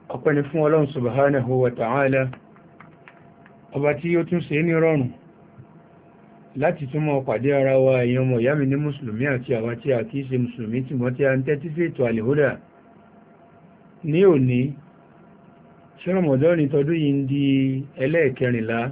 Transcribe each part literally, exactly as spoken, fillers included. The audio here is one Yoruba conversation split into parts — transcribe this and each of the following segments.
ọpẹ́ ni fún Ọlọ́run subhanahu wa ta'ala, ọba tí ó tún ṣe ní rọrùn láti tún mọ́ pàdé ara wa èèyàn ọmọ ìyá mi ní mùsùlùmí àti àwa tí a kìí ṣe mùsùlùmí tí wọ́n tí a ń tẹ́tí sí ètò Al-Huda ní òní ṣé Ramadan tọdún yìí ń di ẹlẹ́ẹ̀kẹrìnlá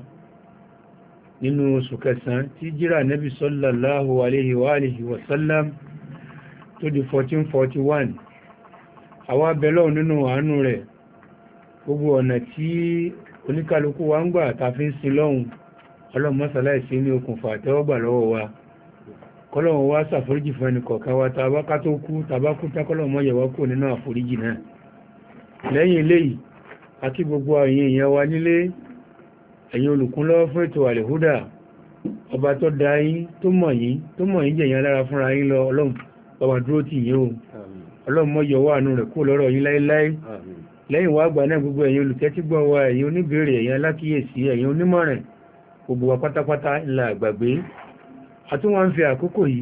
nínú oṣù kẹsàn-án tí jíra Nabi sallallahu alaihi wa alihi wa sallam tó di fourteen forty-one. àwa bẹ̀lọ́ nínú àánú rẹ̀ gbogbo ọ̀nà tí oníkálukú wa ń gbà ta fi ń sin lọ́hun Ọlọ́run mọ́sálá ìsí ní okùnfà àtẹ́wọ́gbà lọ́wọ́ wa. kọ́lọ́run wá ṣàforíjì fún ẹnì kọ̀ọ̀kan wa tàbá ká tó kú tàbá kú tákọ́lọ́run mọ́ yẹ̀wá kú nínú àforíjì náà. lẹ́yìn eléyìí àti gbogbo àyìn èèyàn wa nílé ẹ̀yin olùkúnlọ́wọ́ fún ètò Al-Huda, ọba tó dá yín tó mọ̀ yín tó mọ̀ yín jẹ̀yàn lára fúnra yín lọ Ọlọ́run bàbá dúró tì yín o. Ọlọ́run mọ́ yọwọ́ àánú rẹ̀ kú lọ́rọ̀ yín láéláé. lẹ́yìn wá gbà náà gbogbo ẹ̀yin olùtẹ́tígbọ́ wa, ẹ̀yin oníbèrè, ẹ̀yin alákíyèsí, ẹ̀yin onímọ̀ràn, gbogbo wa pátápátá ńlá àgbàgbé. a tún wá ń fi àkókò yìí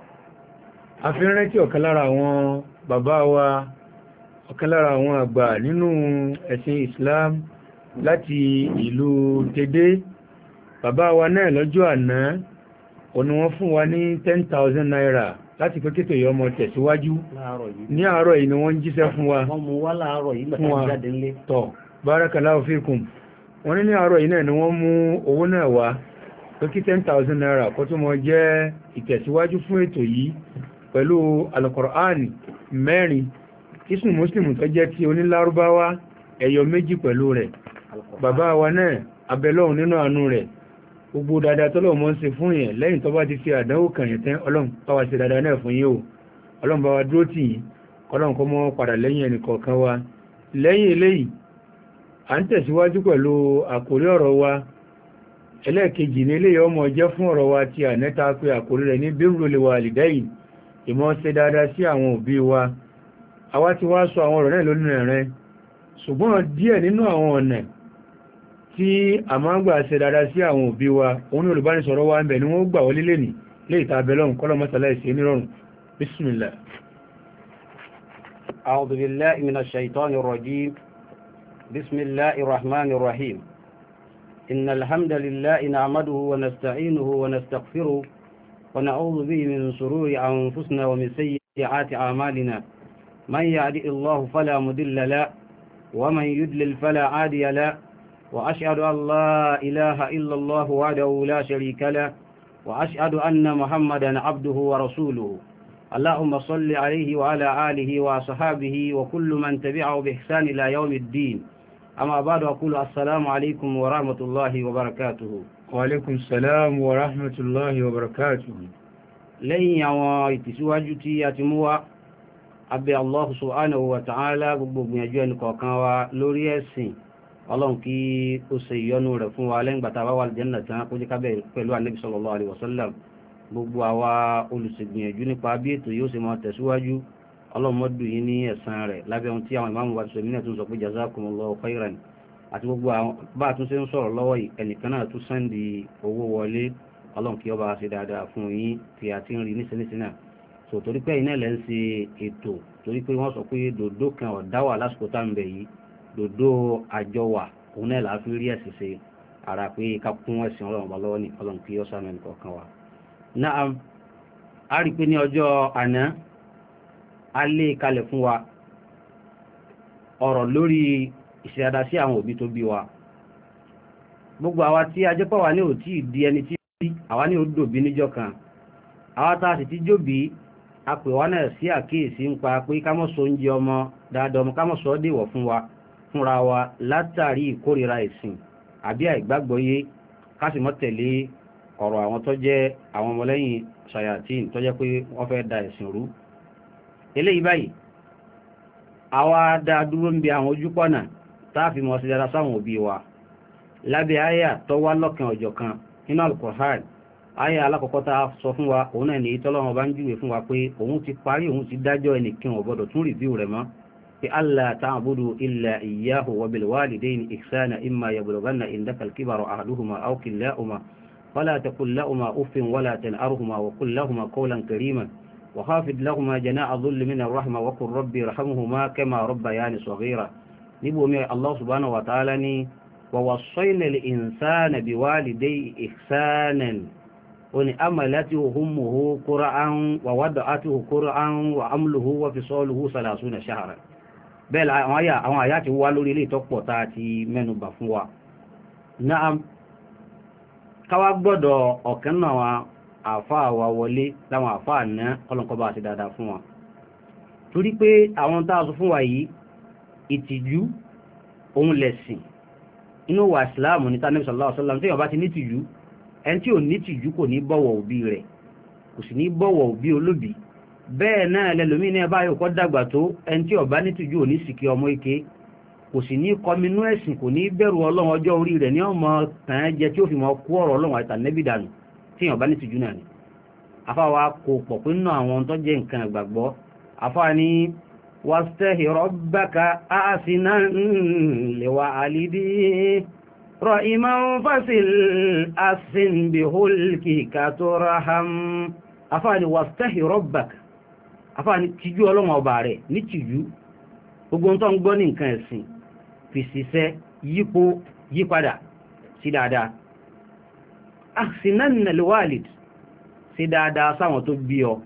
a fi rántí ọ̀kan lára àwọn bàbá wa, ọ̀kan lára àwọn àgbà nínú ẹ̀sìn Islam láti ìlú Tèdè. bàbá wa náà lọ́jọ́ àná òní wọ́n fún wa ní ten thousand naira láti pé kétò yọ ọmọ tẹ̀síwájú ní àárọ̀ yìí ni wọ́n jíṣẹ́ fún wa wọ́n mú wá láàárọ̀ yìí gbàtà jáde ńlé tọ̀ barakallahu fikum. wọ́n ní ní àárọ̀ yìí náà ni wọ́n mú owó náà wá pé kí ten thousand naira kó tó mọ jẹ́ ìtẹ̀síwájú fún ètò yìí pẹ̀lú Al-Qur'an mẹ́rin ismu Muslim tó jẹ́ ti onílárúbáwá ẹ̀yọ méjì pẹ̀lú rẹ̀. bàbá wa náà abẹ́lọ́hun nínú àánú rẹ̀ gbogbo dáadáa tọ́lọ̀ mọ́ ń ṣe fún yẹn lẹ́yìn tó bá ti fi àdánwò kàn yẹn tán Ọlọ́run bá wa ṣe dáadáa náà fún yín o. Ọlọ́run bá wa dúró tì yín, Ọlọ́run kó mọ́ padà lẹ́yìn ẹnì kọ̀ọ̀kan wa. lẹ́yìn eléyìí à ń tẹ̀síwájú pẹ̀lú àkórí ọ̀rọ̀ wa ẹlẹ́ẹ̀kejì ní eléyìí ọmọ jẹ́ fún ọ̀rọ̀ wa ti ànẹ́ta pé àkórí rẹ̀ ní birrul walidayn, ìmọ̀ ṣe dáadáa sí àwọn òbí wa. àwa ti wá sọ àwọn ọ̀rọ̀ náà lónìí rẹ̀, ṣùgbọ́n díẹ̀ nínú àwọn ọ̀nà tí a máa ń gbà ṣe dáadáa sí àwọn òbí wa òun ní olùbánisọ̀rọ̀ wa ń bẹ̀ ni wọ́n gbà wọlé lè ní lè ìta abẹ́lọ́run kọ́lọ̀ mọ́sálá ìṣẹ́ nírọ̀rùn. Bismillah. A'udhu billahi minash shaitani rrajim. Bismillahir rahmanir rahim. Innal hamdalillahi nahmaduhu wa nasta'inuhu wa nastaghfiruh wa na'udhu bihi min shururi anfusina wa min sayyiati a'malina. Man yahdihillahu fala mudilla lahu wa man yudlil fala hadiya lahu. وأشهد أن لا إله إلا الله وحده لا شريك له وأشهد أن محمدا عبده ورسوله. اللهم صل عليه وعلى آله وصحابه وكل من تبعه بإحسان إلى يوم الدين. أما بعد أقول السلام عليكم ورحمة الله وبركاته. وعليكم السلام ورحمة الله وبركاته. لن يتسواجتي يتموى أبي الله سبحانه وتعالى gbogbo يجوين كوكاوا لوريسين Ọlọ́run kí ó ṣe ìyọ́nú rẹ̀ fún wa lẹ́yìn gbàtà wà Al-Jannah tán kó jẹ́ ká bẹ̀ pẹ̀lú Ànábì sallallahu alaihi wasallam. gbogbo àwa olùṣègbìyànjú nípa bí ètò yóò ṣe máa tẹ̀síwájú Ọlọ́run mọ́ dùn yín ní ẹ̀san rẹ̀ lábẹ́ ohun tí àwọn ìmáàmù wa ti sọ ìmínà tó ń sọ pé jazakumullahu khairan. àti gbogbo bá a tún ṣe ń sọ̀rọ̀ lọ́wọ́ yìí ẹnìkan náà tún sẹ́ndì owó wọlé Ọlọ́run kí ó bá ṣe dáadáa fún yín tí a ti ń rí nísinsìnyí. so torí pé iná lẹ́ ń ṣe ètò torí pé wọ́n sọ pé dòdó kan ọ̀dá wà lásìkò tá à ń bẹ̀ yìí dòdó àjọwà òun náà láti rí ẹ̀sìn ṣe ara pé ká kún ẹ̀sìn Ọlọ́run bá lọ́wọ́ ní Ọlọ́run kí ó sàmì nìkọ̀ọ̀kan wa. náà a rí pé ní ọjọ́ àná a lé kalẹ̀ fún wa ọ̀rọ̀ lórí ìṣẹ̀dá sí àwọn òbí tó bí wa. gbogbo àwa tí ajẹ́pọ̀ wa ní ò tí ì di ẹni tí àwa ní ò dòbí níjọ́ kan, àwa tá a sì ti jóbi a pè wá náà sí àkíyèsí ń pa pé ká mọ̀ sọ oúnjẹ ọmọ dáadáa ọmọ ká mọ̀ sọ ọ́ dèwọ̀ fún wa fúnra wa látàrí ìkórìíra ẹ̀sìn àbí àìgbàgbọ́yé ká sì mọ́ tẹ̀lé ọ̀rọ̀ àwọn tó jẹ́ àwọn ọmọlẹ́yìn ṣayatin tó jẹ́ pé wọ́n fẹ́ da ẹ̀sìn rú. eléyìí báyìí àwa dá dúró ń bi àwọn ojúpọ̀nà tá a fi mọ̀ sí dára sáwọn òbí wa lábẹ́ àyà tó wá lọ́kàn ọ̀jọ̀ kan nínú Al-Qur'an. àyà alákọ̀ọ́kọ́ tá a sọ fún wa òun náà ní tọ́lọ́run bá ń júwe fún wa pé òun ti parí òun ti dájọ́ ẹnìkan ò gbọ́dọ̀ tún rìvíw rẹ̀ mọ́. ألا تعبدوا إلا إياه وبالوالدين إحسانا إما يبلغن عندك الكبر أحدهما أو كلاهما فلا تقل لهما أف ولا تنهرهما وقل لهما قولا كريما وخافض لهما جناح الذل من الرحمة وقل ربي ارحمهما كما ربياني صغيرا níbo mi Allah subhanahu wa ta'ala ní wa wassayna al-insana biwalidayhi ihsanan ó ní amalatuhu ummuhu qur'an wa wada'atuhu qur'an wa amluhu wa fisaluhu salasuna shahran bẹ́ẹ̀ àwọn àyà àwọn àyà ti wá lórí ilé ìtọ́pọ̀ tá a ti mẹ́nubà fún wa náà káwá gbọ́dọ̀ ọ̀kan náà wa àfáà wa wọlé láwọn àfáà náà ọlọ́nkọba àti dáadáa fún wa torí pé àwọn tá a sọ fún wa yìí ìtìjú ohun lẹ̀sìn inú wa ìsìláàmù ní tánàbí sallallahu alaihi wasallam tí yàn bá ti ní tìjú ẹni tí ò ní tìjú kò ní bọ̀wọ̀ òbí rẹ̀ kò sì ní bọ̀wọ̀ òbí olóbí bẹ́ẹ̀ náà lẹ́lòmí ní ẹbá yóò kọ́ dàgbà tó ẹni tí ó bá ní tìjú ò ní sìkí ọmọ ike kò sì ní kọminú ẹ̀sìn kò ní bẹ̀rù ọlọ́run ọjọ́ orí rẹ̀ ní ọmọ tàn jẹ tí ó fi mọ kú ọ̀rọ̀ ọlọ́run àti tànẹ́bì dànù tí yàn bá ní tìjú náà ni afáwa kò pọ̀ pé nínú àwọn tó jẹ́ nǹkan ìgbàgbọ́ afáwa ní واستحي ربك أحسنا لوالديه رحما فصل أحسن بخلقك ترحم afáàní واستحي ربك afáàní tìjú ọlọ́run ọba rẹ̀ ní tìjú gbogbo tó ń gbọ́ ní nǹkan ẹ̀sìn fi ṣiṣẹ́ yípo yípadà sí dáadáa ahsinan liwalid sí dáadáa sáwọn tó bí ọ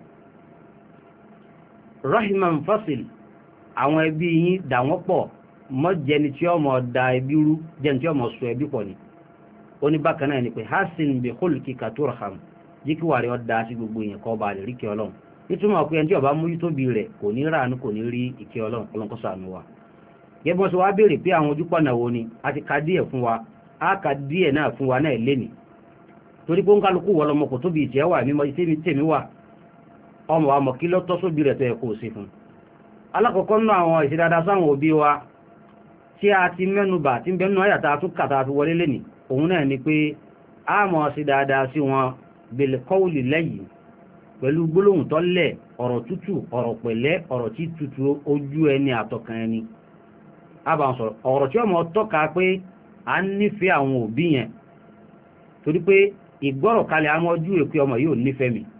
rahiman fasil àwọn ẹbí yín dà wọ́n pọ̀ mọ́ jẹni tí ọmọ da ẹbí rú jẹni tí ọmọ sọ ẹbí pọ̀ ni ó ní bákan náà ni pé hasin bi khulqika turham jíkí wà rí ọdá sí gbogbo èèyàn kọ́ bá lè rí kí ọlọ́run nítumọ̀ pé ẹni tí ọba múyí tóbi rẹ̀ kò ní ráàánú kò ní rí ìkẹ́ ọlọ́run ọlọ́run kó ṣàánú wa gẹ́gẹ́ bọ́n sọ wá béèrè pé àwọn ojúpọ̀nà wo ni a ti ka díẹ̀ fún wa a ka díẹ̀ náà fún wa náà léni torí pé ń kálukú wọ lọmọ kò tóbi ìtẹ́ wà mímọ tèmi wà ọmọ wa mọ̀ kí lọ́tọ́ sóbi rẹ̀ tó yẹ kó o sí fún alákọ̀ọ́kọ́ nínú àwọn ìṣẹ́dáadáa sáwọn òbí wa tí a ti mẹ́nubà tí ń bẹ́nu àyàtà tó kàtà fi wọlé lẹ́nì òun náà ni pé a mọ̀ sí dáadáa sí wọn bil qawli lẹ́yìn pẹ̀lú gbólóhùn tó lẹ̀ ọ̀rọ̀ tútù ọ̀rọ̀ pẹ̀lẹ́ ọ̀rọ̀ tí tútù ojú ẹni àtọkàn ẹni àbànsọ̀rọ̀ ọ̀rọ̀ tí ọmọ tọ́ka pé a nífẹ̀ẹ́ àwọn òbí yẹn torí pé ìgbọ́rọ̀ kalẹ̀ àwọn ojú èpè ọmọ yóò nífẹ̀ẹ́ mi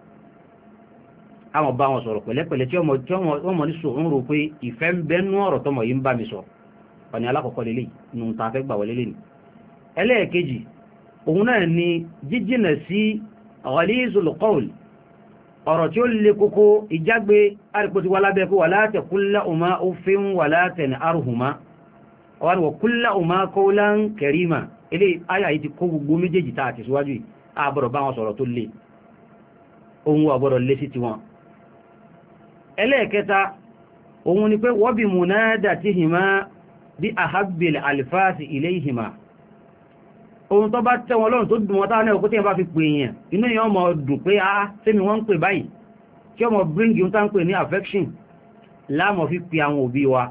àwọn bá wọn sọ̀rọ̀ pẹ̀lẹ́pẹ̀lẹ́ tí ọmọ tí ọmọ ní sọ ń rò pé ìfẹ́ ń bẹ́nú ọ̀rọ̀ tọmọ yìí ń bá mi sọ ọ̀nà alákọ̀ọ́kọ́ lélẹ̀ nù ta fẹ́ gbà wọlé lẹ́nu ẹlẹ́ẹ̀kejì òun náà ni jíjìnà sí ghalizul qawl ọ̀rọ̀ tí ó lè kókó ìjágbe àrípò ti wá lábẹ́ kó wala taqul lahuma uffin wala tanharhuma wa qul lahuma qawlan karima ilé ayà yìí ti kó gbogbo méjèèjì tá àti síwájú yìí àbọ̀rọ̀ bá wọn sọ̀rọ̀ tó lè ohun àbọ̀rọ̀ lé sí tiwọn ẹlẹ́ẹ̀kẹta òun ni pé wọ́n bí munadatihima bí ahabbil alfasi ilayhima ohun tó bá tẹ́wọn lọ́rùn tó dùn wọ́n táwọn ẹ̀kọ́ tí wọ́n bá fi pè èèyàn inú èèyàn ọmọ dùn pé a sẹ́mi wọ́n ń pè báyìí tí ọmọ bring you tá ń pè ní affection láàmọ̀ fi pè àwọn òbí wa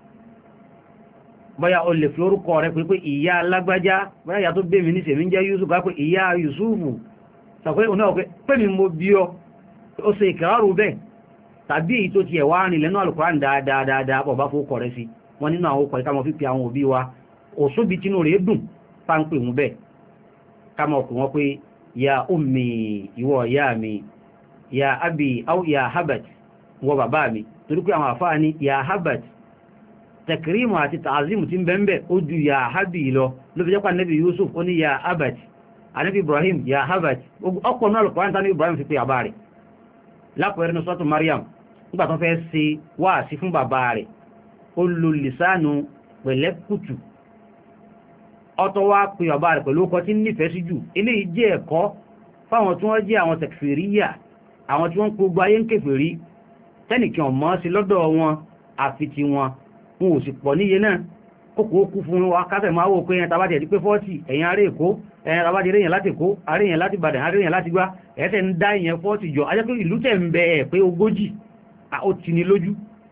bóyá o lè fi orúkọ rẹ̀ pé pé ìyá alágbájá bóyá ìyá tó gbé mi ní sèmi ń jẹ́ Yusuf ká pé ìyá Yusufu sàpé òun náà pé mi mo bí ọ ó ṣe ìkàràrù bẹ́ẹ̀ tàbí èyí tó ti ẹ̀wà rìn lẹ́nu Al-Qur'an dáadáa bọ̀ bá fókọ̀ rẹ̀ sí wọ́n nínú àwọn okọ̀ ìkámọ̀ fífi àwọn òbí wa òṣóbi tínú rẹ̀ dùn páńpẹ̀ mú bẹ́ẹ̀ kámọ̀ kù wọ́n pé ya ummi ìwọ ya mi ya abi au ya habat wọ bàbá mi torí pé àwọn àfáà ní ya habat takrimu àti ta'azimu ti ń bẹ́ẹ̀ ó ju ya habi lọ ló fi jẹ́pà Nabi Yusuf ó ní ya habat anabi Ibrahim ya habat ọkọ̀ náà Al-Qur'an tánú Ibrahim fi pé àbá rẹ̀ lápẹẹrẹ ní sọ́tún Maryam nígbà tó fẹ́ ṣe wáàsí fún bàbá rẹ̀ ó lo lìsánù pẹ̀lẹ́kùtù ọ̀tọ̀ wá pè bàbá rẹ̀ pẹ̀lú ọkọ̀ tí nífẹ̀ẹ́ sí jù eléyìí jẹ́ ẹ̀kọ́ fáwọn tí wọ́n jẹ́ àwọn tẹ̀kfìríyà àwọn tí wọ́n gbogbo ayé ń kèfèrí tẹ́nìkì ọ̀mọ́ sí lọ́dọ̀ wọn àfi ti wọn wọn ò sì pọ̀ níye náà kókò kú fún wa kásẹ̀ máa wò pé ẹ̀yẹn tàbátì ẹ̀dí pé fọ́ọ̀tì ẹ̀yìn ará èkó ẹ̀yẹn tàbátì ẹ̀yẹn láti èkó ará èyàn láti Ìbàdàn ará èyàn láti gbá ẹ̀ẹ́sẹ̀ ń dá ìyẹn fọ́ọ̀tì jọ ajẹ́ pé ìlú tẹ̀ ń bẹ ẹ̀ pé ogójì ó ti ní lójú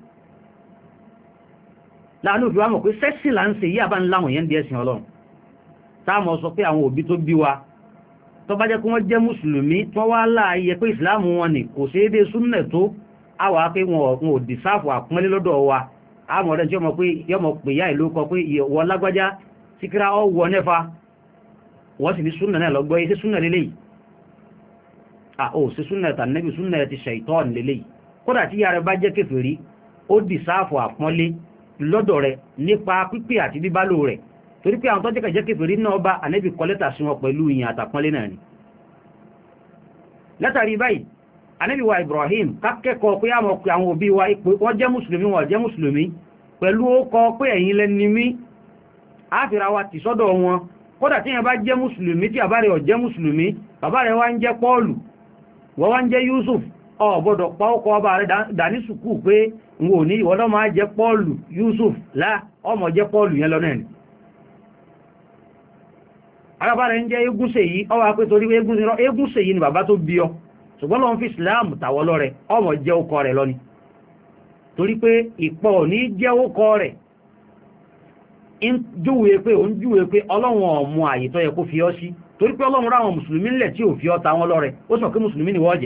láàánú òfin wa mọ̀ pé sẹ́sì là ń ṣe yí àbá ńlá wọ̀nyẹn di ẹ̀sìn Ọlọ́run táàmọ̀ sọ pé àwọn òbí tó bí wa tó bá jẹ́ kí wọ́n jẹ́ mùsùlùmí tó wá láàyè pé ìsìláàmù wọn ni kò ṣe é dé súnnà tó àwà pé wọn ò dìsáàfù àpọ́nlé lọ́dọ̀ wa àmọ̀ rẹ̀ tí ọmọ pé yọmọ pè yá ìlú kọ pé wọ́n lágbájá síkírá ọ wọ nẹ́fà wọ́n sì ní súnnà náà lọ́gbọ́ iṣẹ́ súnnà lélẹ́yìí à ó sí súnnà tànẹ́bì súnnà ti ṣàìtọ́ọ̀nì lélẹ́yìí kódà tí yára bá jẹ́ kèfèrí ó dìsáàfù àpọ́nlé lọ́dọ̀ rẹ̀ nípa pípé àti bíbálò rẹ̀ torí pé àwọn tó jẹ́ kẹjẹ́ kèfèrí náà bá ànábì kọ lẹ́tà sí wọn pẹ̀lú ìyìn àtàpọ́nlé náà ni látàrí báyìí ànábì wa Ibrahim kákẹ́kọ̀ọ́ pé àwọn òbí wa wọ́n jẹ́ mùsùlùmí wọ́n jẹ́ mùsùlùmí pẹ̀lú ó kọ pé ẹ̀yin lẹni mí àfìrà wa ti sọ́dọ̀ wọn kódà tí yẹn bá jẹ́ mùsùlùmí tí àbá rẹ̀ ò jẹ́ mùsùlùmí bàbá rẹ̀ wá ń jẹ́ Pọ́ọ̀lù wọ́n wá ń jẹ́ Yusuf ó gbọ́dọ̀ pa ọkọ̀ ọba rẹ̀ dání sùkú pé n ò ní ìwọ́dọ́ máa jẹ́ Pọ́ọ̀lù Yusuf lá ọmọ jẹ́ Pọ́ọ̀lù yẹn lọ́nà ẹni arábá rẹ̀ ń jẹ́ Egúnṣèyí ọwá pé torí Egúnṣèyí ni bàbá tó bí ọ ṣùgbọ́n lọ́n fi Islam tàwọ́ lọ́rẹ̀ ọmọ jẹ́ ọkọ rẹ̀ lọ́ni torí pé ìpọ̀ ní jẹ́ ọkọ rẹ̀ ń júwe pé ó ń júwe pé Ọlọ́run ọmọ àyè tó yẹ kó fi ọ́ sí torí pé Ọlọ́run ráwọn mùsùlùmí ńlẹ̀ tí ò fi ọ́ ta wọn lọ́rẹ̀ ó sọ pé mùsùlùmí ni wọ́n jẹ́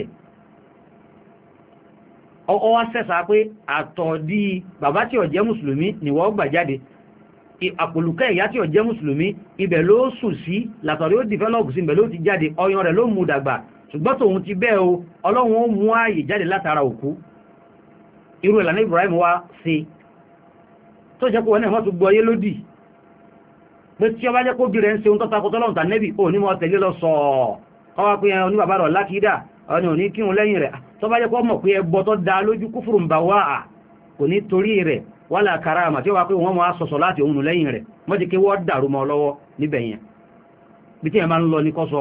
ọ wá sẹ́sà pé àtọ̀dí bàbá tí ó jẹ́ mùsùlùmí ni wọ́n gbà jáde àpòlùkẹ́ ìyá tí ó jẹ́ mùsùlùmí ibẹ̀ ló sùn sí látọ̀rí ó dìfẹ́lọ́pù sí ibẹ̀ ló ti jáde ọyàn rẹ̀ ló mú dàgbà ṣùgbọ́n tòun ti bẹ́ẹ̀ o Ọlọ́run ó mú ààyè jáde látara òkú irú ìlànà Ibrahim wá sí tó jẹ́ kó wọ́n náà wọ́n tún gbọ́ yé lódì pé tí ó bá jẹ́ kó bí rẹ̀ ń ṣe ohun tọ́ta kó tọ́lọ́run tà nẹ́bì ò ní mọ́ tẹ̀lé lọ sọ̀ọ̀ ọwá pé ẹni bàbá rọ̀ lákìídà ọni ò ní kírun lẹ́yìn rẹ̀ tó bá jẹ́ kó mọ̀ pé ẹbọ tó dá lójú kúfùrù ń bà wá à kò ní torí rẹ̀ wala karama tí ó wá pé wọ́n mọ́ sọ̀sọ̀ láti òun lẹ́yìn rẹ̀ mọ́ jẹ́ kí wọ́n dàrú mọ́ lọ́wọ́ níbẹ̀ yẹn bí tí ẹ máa ń lọ ní kọ́sọ́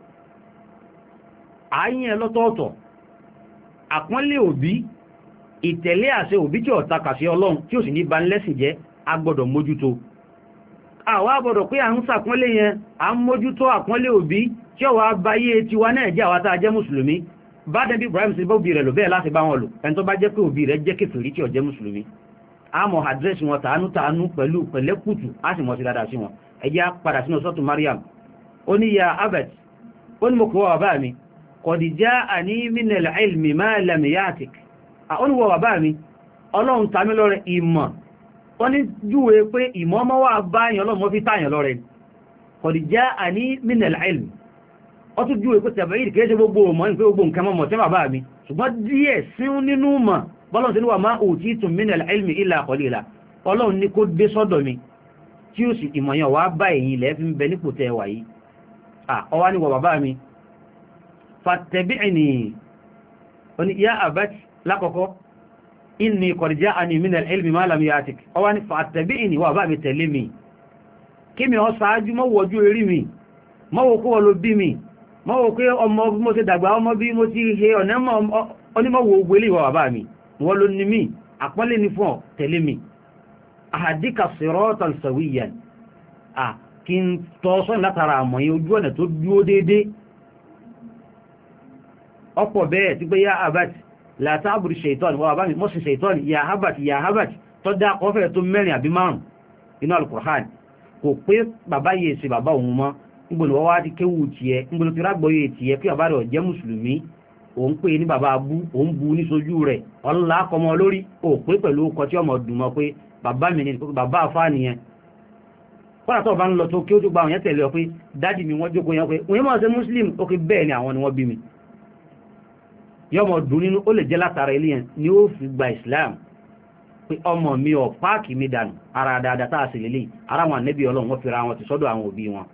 ààyìn ẹ lọ́tọ̀ọ̀tọ̀ àpọ́nlé òbí ìtẹ̀lé àṣẹ òbí tí ó takà sí Ọlọ́run tí ó sì ní ba lẹ́sìn jẹ́ agbọ́dọ̀ mójútó àwọn agbọ́dọ̀ pé à ń sàpọ́nlé yẹn à ń mójútó àpọ́nlé òbí tí ó wá báyé tiwa náà jẹ́ àwọn tá a jẹ́ mùsùlùmí bá dẹ́bí Ibrahim sí bá òbí rẹ̀ lò bẹ́ẹ̀ láti bá wọn lò ẹni tó bá jẹ́ pé òbí rẹ̀ jẹ́ kèfèrí tí ó jẹ́ mùsùlùmí a mọ̀ àdírẹ́sì wọn tàánú tàánú pẹ̀lú pẹ̀lẹ́kùtù a sì mọ̀ sí dáadáa sí wọn ẹjẹ́ padà sínú sọ́tù Maryam ó ní ya abet ó ní mo kọ́ bàbá mi qad ja'ani minal ilmi ma lam ya'tik ó ní wọ bàbá mi Ọlọ́run ta mí lọ́rẹ ìmọ̀ ó ní júwe pé ìmọ̀ ọmọ wà báyàn Ọlọ́run mọ́ fi táyàn lọ́rẹ qad ja'ani minal ilmi ó tún júwe pé tẹ̀bẹ̀yìn kìí ṣe gbogbo ọmọ ní pé gbogbo nǹkan mọ́ tẹ́ bàbá mi ṣùgbọ́n díẹ̀ sí nínú mọ̀ bọ́lọ́n tí ní wà máa utitum minal ilmi illa qalila Ọlọ́run ní kó dé sọ́dọ̀ mi tí ó sì ìmọ̀yàn wá bá èyí ilẹ̀ fi ń bẹ nípò tẹ́ wà yìí ọwá ní wọ bàbá mi fattabi'ni ó ní ya abati lákọ̀ọ́kọ́ inni qad ja'ani minal ilmi ma lam ya'tik ọwá ní fattabi'ni wà bá mi tẹ̀lé mi kí mi ọ sáájú mọ́ wọ́jú erí mi mọ́ wo kó wọ́n ló bí mi mọ́ wo pé ọmọ bí mo ti dàgbà ọmọ bí mo ti he ọ̀nà onímọ̀wò ogbélé ìwà bàbá mi wọ́n ló ní mí àpọ́nlé ní fún ọ tẹ̀lé mi ahdika siratan sawiyan à kí n tọ́ sọ́n látara àmọ́ yí ojú ọ̀nà tó dúó déédé ọ̀pọ̀ bẹ́ẹ̀ tí pé yá abati la ta'budu shaytan wọ́n bàbá mi mọ́sí shaytan yá abati yá abati tó dá ọfẹ́ tó mẹ́rin àbí márùn inú al-Qur'an kò pé bàbá yìí sí bàbá òun mọ́ nígbò ní wọ́n wá ti kéwù tiẹ̀ nígbò ní ti rágbọ́yé tiẹ̀ kí bàbá rẹ̀ jẹ́ mùsùlùmí òun pè ní bàbá abú òun bu ní sojú rẹ̀ ọlọ́lá kọmọ lórí ò pé pẹ̀lú ọkọ̀ tí ọmọ dùnmọ́ pé bàbá mi ní bàbá àfá nìyẹn kọ́nà tó bá ń lọ tó kí ó tó gba àwọn yẹn tẹ̀lé ọ pé dádì mi wọ́n jókòó yẹn pé òun mọ̀ sí muslim ó kí bẹ́ẹ̀ ni àwọn ni wọ́n bí mi yọmọ dùn nínú ó lè jẹ́ látara ilé yẹn ni ó fi gba islam pé ọmọ mi ọ̀ páàkì mi dànù ara dáadáa tá a sì lélẹ̀ ara wọn ànẹ́bí ọlọ́run wọ́n fi ra wọn ti sọ́dọ̀ àwọn òbí wọn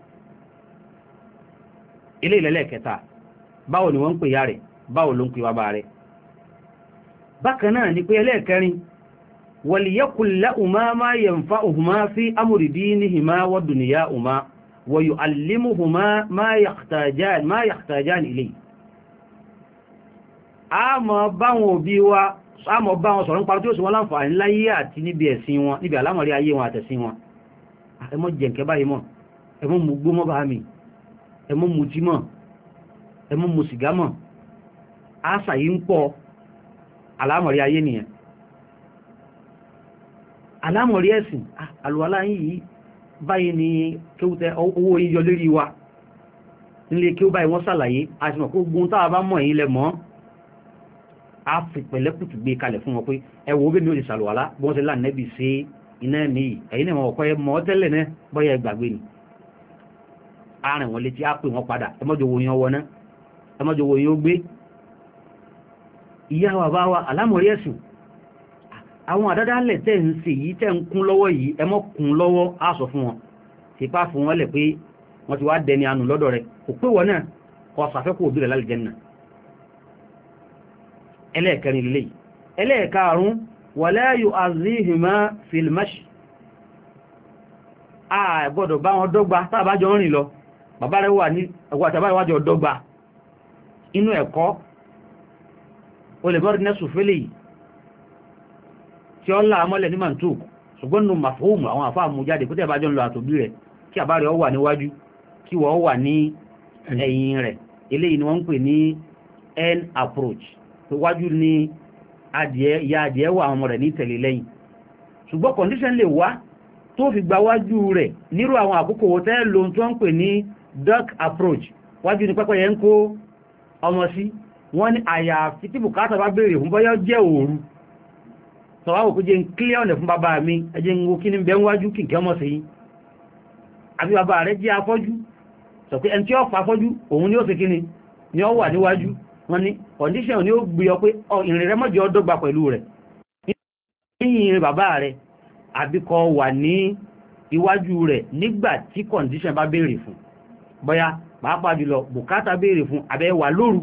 ilé ìlẹ́lẹ̀ kẹta báwo ni wọ́n ń pè yá rẹ̀ báwo ló ń pè bàbá rẹ̀ bákan náà ni pé ẹlẹ́ẹ̀kẹrin waliyakul lahuma ma yanfa'uhuma fi amri dinihima wa dunyahuma wa yu'allimuhuma ma yahtajan ma yahtajan ilayhi a mọ̀ báwọn òbí wa a mọ̀ báwọn sọ̀rọ̀ ń parí tí ó sì wọ́n láǹfààní láyé àti níbi ẹ̀sìn wọn níbi àlámọ̀rí ayé wọn àtẹ̀sìn wọn ẹ mọ́ jẹ̀ǹkẹ́ báyìí mọ́ ẹ mọ́ mú gbó mọ́ bá mi ẹ mọ́ mú tí mọ́ ẹ mọ́ mú sìgá mọ́ àṣà yìí ń pọ̀ àlámọ̀rí ayé nìyẹn àlámọ̀rí ẹ̀sìn àlùwàlá yìí báyìí ni kéwútẹ́ owó yíyọ lérí wa nílé kí ó báyìí wọ́n sàlàyé àṣìmọ̀ kó gbóhun táwa bá mọ̀ yìí lẹ mọ́ a fi pẹ̀lẹ́kùtù gbé kalẹ̀ fún wọn pé ẹwọ bí mi ò lè sàlùwàlá bí wọ́n ti lá nẹ́bì sí iná ní ẹ̀yìn náà ọ̀kọ́ ẹ mọ́ tẹ́lẹ̀ náà bọ́yá ẹgbàgbé ni àárín wọn létí á pè wọ́n padà ẹmọ́jọ wo yan wọná ẹmọ́jọ wo yan ó gbé ìyá wa bá wa alámọ̀rí ẹ̀sìn àwọn àdádálẹ̀ tẹ́ ń ṣe yìí tẹ́ ń kún lọ́wọ́ yìí ẹ mọ́ kún lọ́wọ́ á sọ fún wọn tìpá fún wọn lẹ̀ pé wọ́n ti wá dẹni àánú lọ́dọ̀ rẹ̀ kò pé wọn náà kọ sàfẹ́kù òbí rẹ̀ lálìjẹ́nà ẹlẹ́ẹ̀kẹrin lè ẹlẹ́ẹ̀karùn wala yu'azihima fil mashi a gbọ́dọ̀ bá wọn dọ́gba tàbájọ rìn lọ bàbá rẹ̀ wà ní ẹgbà tàbájọ dọ́gba inú ẹ̀kọ́ olèbọ́rì nẹ́sù fẹ́lẹ̀ tí ó lá mọ́lẹ̀ ní mantuk ṣùgbọ́n nù mafhum àwọn àfáà mú jáde kó tẹ́bájọ ń lọ àtòbí rẹ̀ kí àbá rẹ̀ ó wà níwájú kí wọ́n wà ní ẹ̀yìn rẹ̀ eléyìí ni wọ́n ń pè ní end approach tó wájú ní adìẹ ìyá adìẹ wà àwọn ọmọ rẹ̀ ní tẹ̀lé lẹ́yìn ṣùgbọ́n condition lè wá tó fi gba wájú rẹ̀ nírú àwọn àkókò tẹ́ lo tó ń pè ní duck approach wájú ní pẹ́pẹ́ yẹn ń kó ọmọ sí wọ́n ní àyàfi tí bùkátà bá béèrè fún bọ́yọ́ jẹ́ òru tọ́wọ́ kó jẹ́ ń clear ọ̀nà fún bàbá mi ẹjẹ́ ń wo kí ní bẹ́ ń wájú kí nkẹ́ ọmọ sí yìí àbí bàbá rẹ̀ jẹ́ afọ́jú sọ pé ẹni tí ó fa afọ́jú òun ni ó ṣe kíni ni ó wà níwájú wọ́n ní condition ni ó gbé ọ pé ìrìn rẹ̀ mọ́jọ́ dọ́gba pẹ̀lú rẹ̀ ìyìn bàbá rẹ̀ àbíkọ wà ní iwájú rẹ̀ nígbà tí condition bá béèrè fún bóyá pàápàá jùlọ bùkátà béèrè fún abẹ́ wà lóru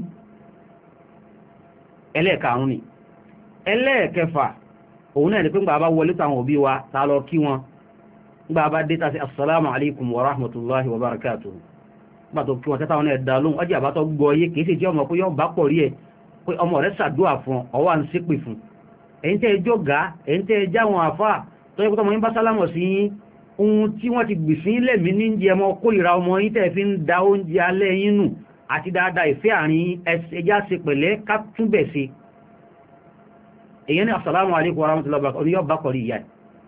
ẹlẹ́ẹ̀karùn ni ẹlẹ́ẹ̀kẹfà òun náà ni pé gbà bá wọlé tàwọn òbí wa ta lọ kí wọn gbà bá dé ta sí assalamu alaikum wa rahmatullahi wa barakatuh gbà tó kí wọn tẹ́ta wọn ẹ̀dà lóhun ọjọ́ àbátọ́ gbọ́ yé kìí sì jẹ́ ọmọ pé yọ bá pọ̀ rí ẹ pé ọmọ rẹ̀ ṣàdúà fún ọwọ́ à ń ṣépè fún ẹ̀yin tẹ́ ẹjọ́ gá ẹ̀yin tẹ́ ẹjá wọn àfà tó yẹ kó tọmọ yín bá sálámọ̀ sí yín ohun tí wọ́n ti gbìsín lẹ̀mí ní jẹ ọmọ kórìíra ọmọ yín tẹ́ fi ń da oúnjẹ alẹ́ yín nù àti dáadáa ìfẹ́ àárín ẹjá ṣe pẹ̀lẹ́ ká túbẹ̀ ṣe èyàn ní assalamu alaikum wa rahmatullahi wa barakatuh oníyọ́ bá kọ̀rí ìyá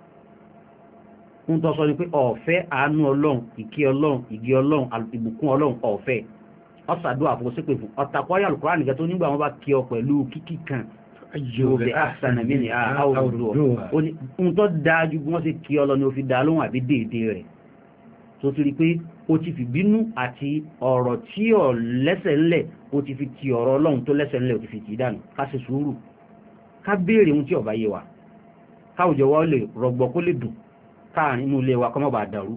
ń tọ́ sọ ní pé ọ̀fẹ́ àánú ọlọ́run ìkẹ́ ọlọ́run ìgẹ́ ọlọ́run ìbùkún ọlọ́run ọ̀fẹ́ ọ̀sàdúà fún sípè fún ọ̀tàkọ́ ayé alùkùrá nìkan tó nígbà wọn bá kí ọ pẹ̀lú kíkí kan yóò àṣànà mí ní àwòrán ohun tó dáa ju bí wọ́n ṣe kí ọlọ́ni ó fi dá lóhùn àbí déédéé rẹ̀ tó ti rí pé ó ti fi bínú àti ọ̀rọ̀ tí ò lẹ́sẹ̀ ńlẹ̀ ó ti fi ti ọ̀rọ̀ ọlọ́run tó lẹ́sẹ̀ ńlẹ̀ ó ti fi tì í dànù ká ṣe sùúrù ká béèrè ohun tí ó bá yé wa káwùjọ wa lè rọgbọ kó lè dùn káàrin inú ilé wa kó má bàa dàrú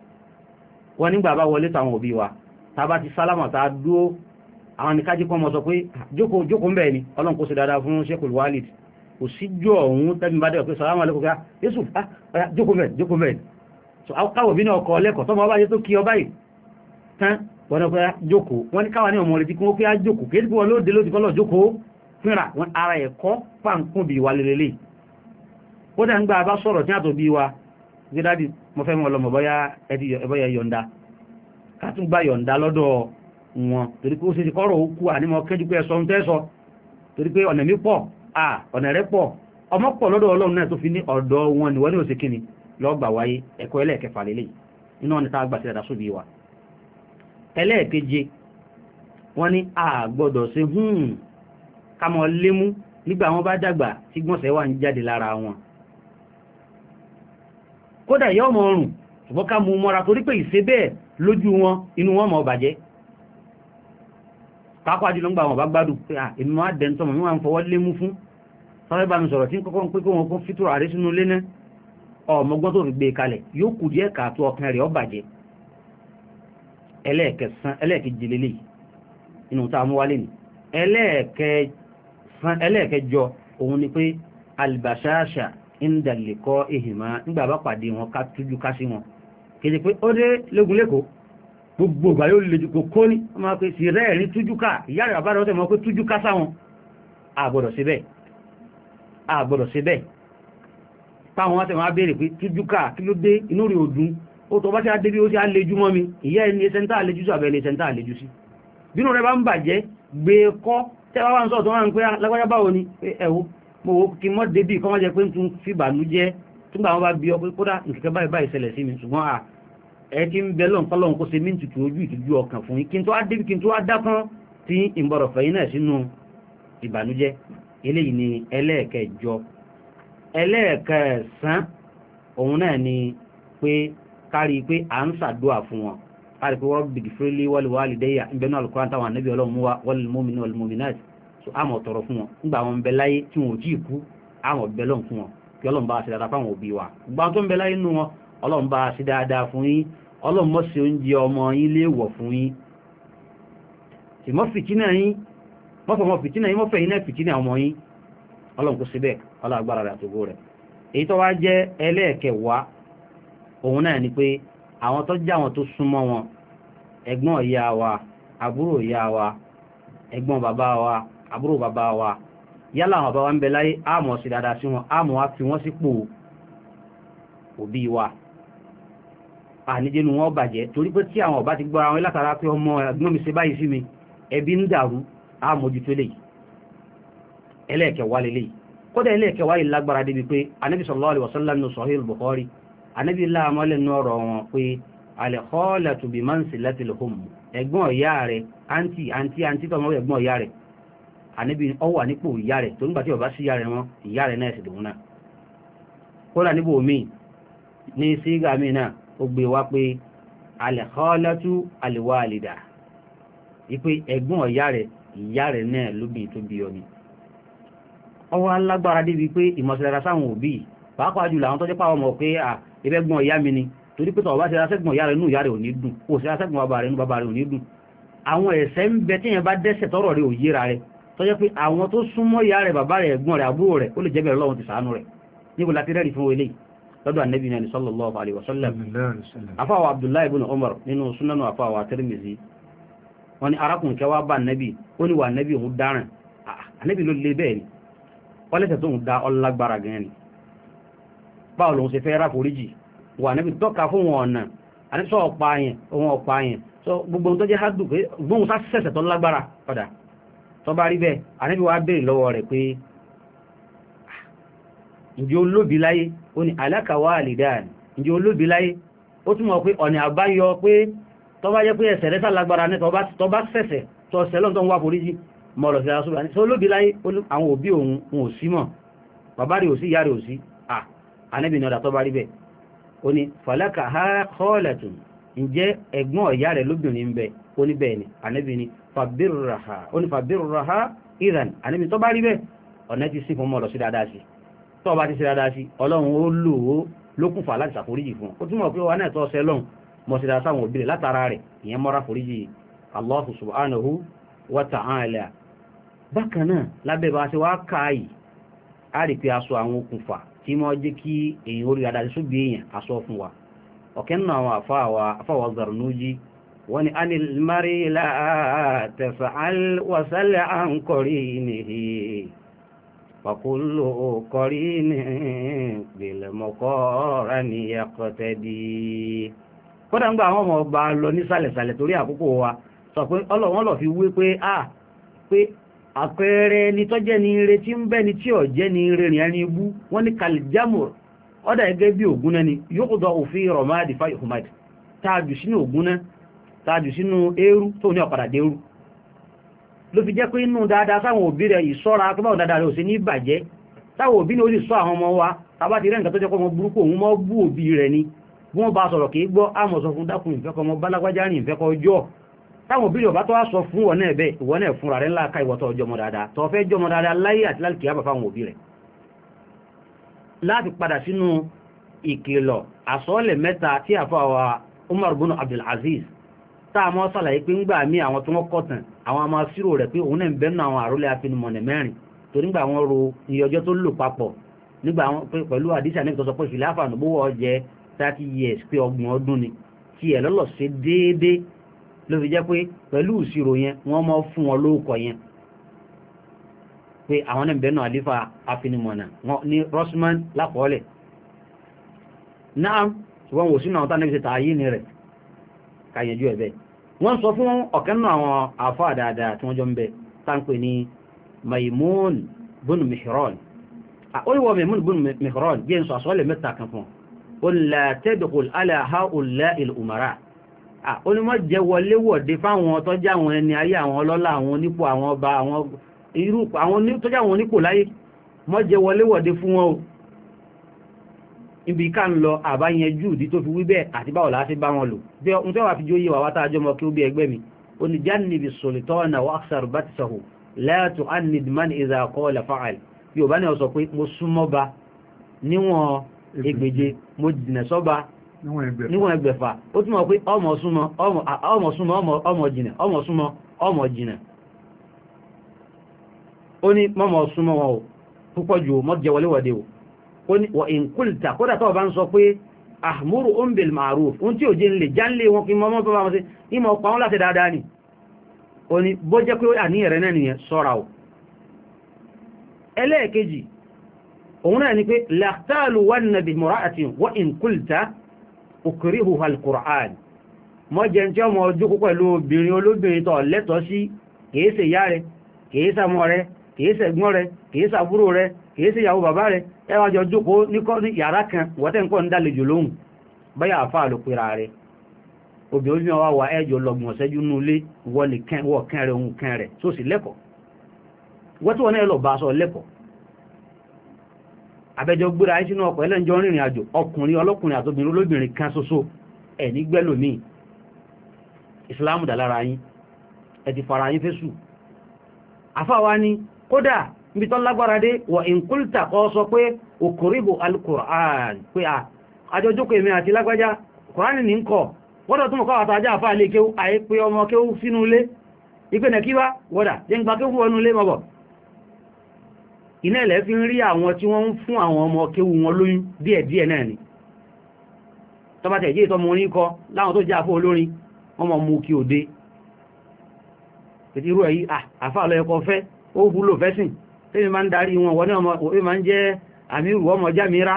wọn nígbà bá wọlé táwọn òbí wa tá bá ti sálámà tá dúó àwọn ní kájí kan mọ́ sọ pé jókòó jókòó ń bẹ̀ ni ọlọ́run kó ṣe dáadáa fún Sheikhul Walid kò sí jọ ọ̀hún tẹ́bí bá dẹ̀ pé salamu alaikum ká Yusuf jókòó mẹ́ jókòó mẹ́ káwọ̀ bí ní ọkọ̀ lẹ́kọ̀ọ́ tọ́mọ ọba yẹ tó kí ọba yìí tán wọn náà pé jókòó wọn ní káwà ní ọmọ rẹ̀ tí kí wọ́n pé á jókòó kí wọ́n ló dé ló ti kọ́ lọ jókòó fúnra wọn ara ẹ̀kọ́ pàǹkún bí wa lélẹ́lẹ́ ó dẹ̀ ń gbà bá sọ̀rọ̀ tí àtò bí wa gídádì mo fẹ́ mọ́ lọmọ bọ́yá yọ̀ǹda ká tún gbà yọ̀ǹda lọ́dọ̀ wọn torí pé ó ṣe ti kọ́rọ̀ òkú ànímọ̀ kẹjú pé ẹsọ ń tẹ́sọ torí pé ọ̀nà mi pọ̀ à ọ̀nà rẹ̀ pọ̀ ọmọ pọ̀ lọ́dọ̀ ọlọ́run náà tó fi ní ọ̀dọ̀ wọn ni wọ́n ní òsè kíni lọ́gbà wáyé ẹ̀kọ́ ẹlẹ́ẹ̀kẹfà lélẹ̀ iná ọ̀nà tá a gbà sí ẹ̀dá sóbi wa ẹlẹ́ẹ̀keje wọ́n ní a gbọ́dọ̀ ṣe hùn kámọ́ lémú nígbà wọn bá dàgbà tí gbọ́nsẹ̀ wà ń jáde lára wọn kódà yọ́ ọmọ ọrùn ṣùgbọ́n ká mú mọ́ra torí pé ìṣe bẹ́ẹ̀ lójú wọn inú wọn mọ̀ bàjẹ́ pàápàá jùlọ ń gbà wọn bá gbádùn pé à èmi máa dẹ̀ ń tọmọ̀ mi wà ń fọwọ́ lémú fún sọ́rọ́ bá mi sọ̀rọ̀ tí ń kọ́kọ́ ń pé kó wọn kó fítúrò àrí sínú lé náà ọmọgbọ́n tó fi gbé kalẹ̀ yóò kù díẹ̀ kààtó ọkàn rẹ̀ ó bàjẹ́ ẹlẹ́ẹ̀kẹsán ẹlẹ́ẹ̀keje lélẹ̀ inú tá a mú wálé ni ẹlẹ́ẹ̀kẹjọ òun ni pé albashasha indalekọ ehìmá nígbà bá pàdé wọn ká tújú ká sí wọn kéde pé ó dé légun lẹ́kọ̀ọ́ gbogbo ìgbà yóò lè jù kò kó ní wọ́n máa pé sí rẹ̀ ní tújú ká ìyá rẹ̀ bàbá rẹ̀ ọ̀tẹ̀ mọ́ pé tújú ká sáwọn àgbọ̀dọ̀ sí bẹ́ẹ̀ àgbọ̀dọ̀ sí bẹ́ẹ̀ táwọn wọ́n tẹ̀ máa béèrè pé tújú ká kí ló dé inú rẹ̀ òdún ó tọ́ bá ti á dé bí ó ti á lejú mọ́ mi ìyá ẹni ẹsẹ̀ntà àlejú sí àbẹ̀ni ẹsẹ̀ntà àlejú sí bínú rẹ̀ bá ń bàjẹ́ gbé kọ́ tẹ́wàá wá ń sọ̀tọ̀ wá ń pé lágbájá báwo ni ẹ̀wọ́ mo wo kí mọ́ débì kọ́ wọ́n jẹ́ pé tún fi bànújẹ́ túnbà wọn bá bí ọ pé kódà nkẹ́kẹ́ báyìí báyìí ṣẹlẹ̀ sí mi ṣùgbọ́n à ẹ ti ń bẹ lọ́n kọ́lọ́n kó ṣe mí tutù ojú ìtújú ọkàn fún yín kí n tó wá débì kí n tó wá dákán tí ìbọ̀rọ̀ fẹ̀yìn náà sínú ìbànújẹ́ eléyìí ni ẹlẹ́ẹ̀kẹjọ ẹlẹ́ẹ̀kẹsàn òun náà ni pé kárí pé à ń ṣàdúà fún wọn kárí pé wọ́n bìgì fúrílé wal walidayya ń bẹnu Al-Qur'an táwọn ànábì Ọlọ́run mú wa wal mu'minina wal mu'minat so àmọ̀ tọrọ fún wọn nígbà wọn bẹ láyé tí wọn ò tí ì kú àmọ̀ bẹ lọ́n fún wọn kí ọlọ́run bá ṣe dáadáa fáwọn òbí wa gbogbo tó ń bẹ láyé nínú wọn ọlọ́run bá ṣe dáadáa fún yín ọlọ́run mọ́ sí oúnjẹ ọmọ yín léèwọ̀ fún yín tí mọ́ fìtínà yín mọ́fọ̀ mọ́ fìtínà yín mọ́fẹ̀ yín náà fìtínà ọmọ yín ọlọ́run kò síbẹ̀ ọlọ́gbára rẹ̀ àtògbò rẹ̀ èyí tó wá jẹ́ ẹlẹ́ẹ̀kẹwàá òun náà ni pé àwọn tó jẹ́ àwọn tó súnmọ́ wọn ẹ̀gbọ́n ìyá wa àbúrò ìyá wa ẹ̀gbọ́n bàbá wa àbúrò bàbá wa yálà àwọn bàbá wa ń bẹ láyé àmọ́ sí dáadáa sí wọn àmọ́ wá fi wọ́n sípò òbí wa àníjẹnu wọn bàjẹ́ torí pé tí àwọn ọba ti gbọ́ àwọn látara pé ọmọ ẹ̀gbọ́n mi ṣe báyìí sí mi ẹbí ń dàrú àmójútó lè ẹlẹ́ẹ̀kẹwàá lélẹ́yìí kódà ẹlẹ́ẹ̀kẹwàá yìí lágbára débi pé anábì sallallahu alaihi wasallam ní Sahih al-Bukhari anábì láàmọ́lẹ̀ ní ọ̀rọ̀ wọn pé al-khalatu bi manzilatil umm ẹ̀gbọ́n ìyá rẹ̀ àǹtí àǹtí àǹtí tọmọ ẹ̀gbọ́n ìyá rẹ̀ anábì ó wà nípò ìyá rẹ̀ tó nígbà tí ó bá sí ìyá rẹ̀ wọn ìyá rẹ̀ náà sì dùn náà kódà níbo mi ní sígá mi náà ó gbé wá pé al-khalatu al-walida ìpé ẹ̀gbọ́n ìyá rẹ̀ ìyá rẹ̀ náà ló bí tó bí ọ ni ọwọ́ alágbára débi pé ìmọ̀sílára sáwọn òbí pàápàá jùlọ àwọn tó jẹ́ pàwọn ọmọ pé à ìbẹ́gbọ́n ìyá mi ni torí pé tọ̀wọ́ bá ti rásẹ́gbọ̀n ìyá rẹ̀ nù ìyá rẹ̀ ò ní dùn kò sí rásẹ́gbọ̀n bàbá rẹ̀ nù bàbá rẹ̀ ò ní dùn àwọn ẹ̀ṣẹ̀ ń bẹ tí yẹn bá dẹ́ṣẹ̀ tọ́rọ̀ rẹ̀ ò yéra rẹ̀ tó jẹ́ pé àwọn tó súnmọ́ ìyá rẹ̀ bàbá rẹ̀ ẹ̀gbọ́n rẹ̀ àbúrò rẹ̀ ó lè jẹ́ bẹ̀rẹ̀ lọ́wọ́ ti ṣàánú rẹ̀ níbo láti rẹ́rì fún wọlé lọ́dọ̀ Ànábì ní sallallahu alaihi wasallam afáwọ̀ Abdullahi ibn Umar nínú súnánù afáwọ̀ Tirmidhi wọ́n ní arákùnrin kẹwàá bá Ànábì ó ní wà Ànábì òun dáràn Ànábì ló lé bẹ́ẹ̀ ni wọ́n lẹ́sẹ̀ tó ń da ọlágbára gan ni báwo lòun ṣe fẹ́ rà foríjì wà Ànábì tọ́ka fún wọn ọ̀nà àti sọ ọ̀pá yẹn ohun ọ̀pá yẹn so gbogbo tó jẹ́ hádùn pé gbóhun sá sẹ̀sẹ̀ tó lágbára padà tó bá rí bẹ́ẹ̀ Ànábì wá béèrè lọ́wọ́ rẹ̀ pé ǹjẹ́ olóbi láyé ó ní alaka walidan ǹjẹ́ olóbi láyé ó túnmọ̀ pé ọ̀nà àbáyọ pé tó bá jẹ́ pé ẹ̀ṣẹ̀ rẹ̀ sá lágbára ní tó bá sẹ̀sẹ̀ tó sẹ́lọ́n tó ń wá foríjì mọ̀rọ̀ sí asúgbà ní sọ olóbi láyé àwọn òbí òun wọn ò sí mọ̀ bàbá rẹ̀ ò sí ìyá rẹ̀ ò sí à Ànábì ní ọ̀dà tó bá rí bẹ́ẹ̀ ó ní falaka ha khalatun ǹjẹ́ ẹ̀gbọ́n ọ̀yá rẹ̀ lóbìnrin ń bẹ ó ní bẹ́ẹ̀ ni Ànábì ní fabirraha ó ní fabirraha ìdàn Ànábì tó bá rí bẹ́ẹ̀ ọ̀nà ti sí fún mọ̀rọ̀ sí dáadáa sí tó bá ti sí dáadáa sí ọlọ́run ó lò ó lókùnfà láti ṣàforíjì fún ó túnmọ̀ pé wà náà tó ṣe lọ́hùn mọ̀ sí dáadáa sáwọn òbí rẹ̀ látara rẹ̀ ìyẹn mọ́ra foríjì Allahu subhanahu wa ta'ala bákan náà lábẹ́ bá ṣe wá káàyì á rí pé aṣọ àwọn okùnfà tí wọ́n jẹ́ kí èyàn orí adájú sóbi èèyàn aṣọ fún wa ọ̀kẹ́ nínú àwọn àfáwà Zarnuji wọ́n ni anil mari la tas'al wa sal an qarinihi fa kullu qarini bil muqarani yaqtadi kódà ń gba àwọn ọmọ ọba lọ ní sàlẹ̀sàlẹ̀ torí àkókò wa sọ pé ọlọ́wọ́n lọ fi wé pé a pé àpẹẹrẹ ni tó jẹ́ ni ire tí ń bẹ́ ni tí ò jẹ́ ni ire rìn ẹni ibú wọ́n ní kaljamur ọ́dá ẹgẹ́ bí ògúnná ni yóò dọ̀ òfin rọ̀máàdì fáyọ̀hùmáàdì tààjù sínú ògúnná tààjù sínú eérú tó ní ọ̀padà dérú ló fi jẹ́ pé inú dáadáa sáwọn òbí rẹ̀ ìṣọ́ra tó bá dáadáa rẹ̀ ò sí ní ìbàjẹ́ táwọn òbí ní ó sì sọ àwọn ọmọ wa tàbá ti rẹ̀ nǹkan tó jẹ́ kọmọ burúkú òun mọ́ bú òbí rẹ̀ ni bí wọ́n bá sọ̀rọ̀ kìí gbọ́ àmọ̀ sọ fún dákùn ìfẹ́kọmọ bálágbájá rìn ìfẹ́kọ ọjọ́ táwọn òbí rẹ̀ bá tó wá sọ fún wọn náà bẹ́ẹ̀ ìwọ náà fúnra rẹ̀ ńlá ká ìwọ́tọ̀ ọjọ́ mọ́ dáadáa tó fẹ́ jọmọ dáadáa láyé àti láti kìí àbàfáwọn òbí rẹ̀ láti padà sínú ìkìlọ̀ àsọ́ọ̀lẹ̀ mẹ́ta tí àfáwà Umar bin Abdul Aziz táà mọ́ sàlàyé pé ń gbà mí àwọn tó wọ́n kọ̀tàn àwọn ọmọ sírò rẹ̀ pé òun náà ń bẹ́nu àwọn àrólé afinimọ̀nà mẹ́rin tó nígbà wọn ro iye ọjọ́ tó lò papọ̀ nígbà wọn pẹ̀lú àdísà nígbà tó sọ pé ìfìláfà nùbówó jẹ́ thirty years pé ọgbọ̀n ọdún ni tí ẹ̀ lọ́lọ́ sí déédéé ló fi jẹ́ pé pẹ̀lú ìṣirò yẹn wọ́n mọ́ fún wọn lóòkọ̀ yẹn pé àwọn náà ń bẹ́nu àlífà afinimọ̀nà ní Rosman lápọ̀ọ́lẹ̀ náà ṣùgbọ́n wò sínú àwọn tánàbí ṣe tààyí ní rẹ̀ kàyẹjú ẹ̀bẹ̀ wọ́n sọ fún ọ̀kẹ́nù àwọn àfáà dáadáa tí wọ́n jọ ń bẹ táǹpẹ̀ ní Maimun bin Mihran olùwọ̀ Maimun bin Mihran jẹ́ sọ àsọ́lẹ̀ mẹ́ta kan fún ó la tadkhul ala ha'ula'i al-umara ó ní mọ́ jẹ́ wọlé wọ̀dé fáwọn tọ́jà àwọn ẹni ayé àwọn ọlọ́lá àwọn onípò àwọn ọba àwọn irú àwọn tọ́jà àwọn onípò láyé mọ́ jẹ́ wọlé wọ̀dé fún wọn o ibi ká ń lọ àbáyẹnjú ìdí tó fi wí bẹ́ẹ̀ àti báwo láti bá wọn lò bí ohun tó wà fi jó yé wà wátá àjọmọ kí ó bí ẹgbẹ́ mi ó ní jannibi sultana wa aksar batisahu la tu'annid man idha qala fa'al yóò bá ní ọ sọ pé mo súnmọ́ ba níwọ̀n ẹgbẹ̀je mo jìnà sọ́ba níwọ̀n ẹgbẹ̀fà ó túnmọ̀ pé ọmọ súnmọ́ ọmọ súnmọ́ ọmọ jìnà ọmọ súnmọ́ ọmọ jìnà ó ní mọ́mọ̀ súnmọ́ wọn o púpọ̀ jù mọ́ jẹ wọléwọ̀dé o ó ní wọ ìkúlìtà kódà tó bá ń sọ pé ahmuru um bil ma'ruf ohun tí ò jẹ́ lè jánlé wọn kí mọ́mọ́ bá wọn sí ìmọ̀ ọ̀pá wọn láti dáadáa ni ó ní bó jẹ́ pé àníyàn rẹ̀ náà nìyẹn sọ́ra o ẹlẹ́ẹ̀kejì òun náà ni pé laqtalu wan nabi mura'atin wa in qulta ukrihuha al-Qur'an mọ́ jẹ́ tí ọmọ ojú pẹ̀lú obìnrin olóbìnrin tó lẹ́tọ̀ọ́ sí kìí ṣe ìyá rẹ̀ kìí ṣàmọ́ rẹ̀ kìí ṣe ẹ̀gbọ́n rẹ̀ kìí ṣàbúrò rẹ̀ kìí ṣe ìyàwó bàbá rẹ̀ ẹ wá jọ jókòó ní yàrá kan wọ́tẹ́ nǹkan ń dálejò lóhùn báyà àfáà ló pera rẹ̀ obìnrin wá wà ẹjọ́ lọ́gbọ̀n ṣẹ́jú nulé wọ́n kẹ́ rẹ̀ ohun kẹ́ rẹ̀ tó sì lẹ́kọ̀ọ́ wọ́n tí wọ́n náà lọ bá sọ lẹ́kọ̀ọ́ abẹ́jọ gbéra ayé sínú ọkọ̀ ẹlẹ́njọ́ rìnrìn àjò ọkùnrin ọlọ́kùnrin àtobìnrin olóbìnrin kan ṣoṣo ẹ̀ ní gbẹ́lòmíì ìsìláàmù dà lára yín ẹ ti fara yín fésù àfáwa ní kódà níbi tó lágbára dé wọ ìkúlítà kọ́ sọ pé òkúrìbò alukur'an pé à àjọjókò èmi àti lágbájá kùránì ní ń kọ wọ́dọ̀ tó mọ̀ kọ́ àtàjá àfáà lè kéwú àyè pé ọmọ kéwú sínú ilé ìpínlẹ̀ kíwá wọ́dà jẹ́ ń gba kéwú wọnú ilé mọ́bọ̀ iná ilẹ̀ fi ń rí àwọn tí wọ́n ń fún àwọn ọmọ kéwú wọn lóyún díẹ̀díẹ̀ náà ni tọ́bátẹ̀ ìjẹ́ ìtọ́mọ orin kọ láwọn tó jẹ́ àfó olórin wọ́n mọ̀ mú kí òde irú ẹ̀yí àfáà lọ ẹkọ fẹ́ ó wúlò fẹ́sìn tí mi máa ń darí wọn wọ́n ní ọmọ òwe máa ń jẹ́ àmì ìrù ọmọ jámírá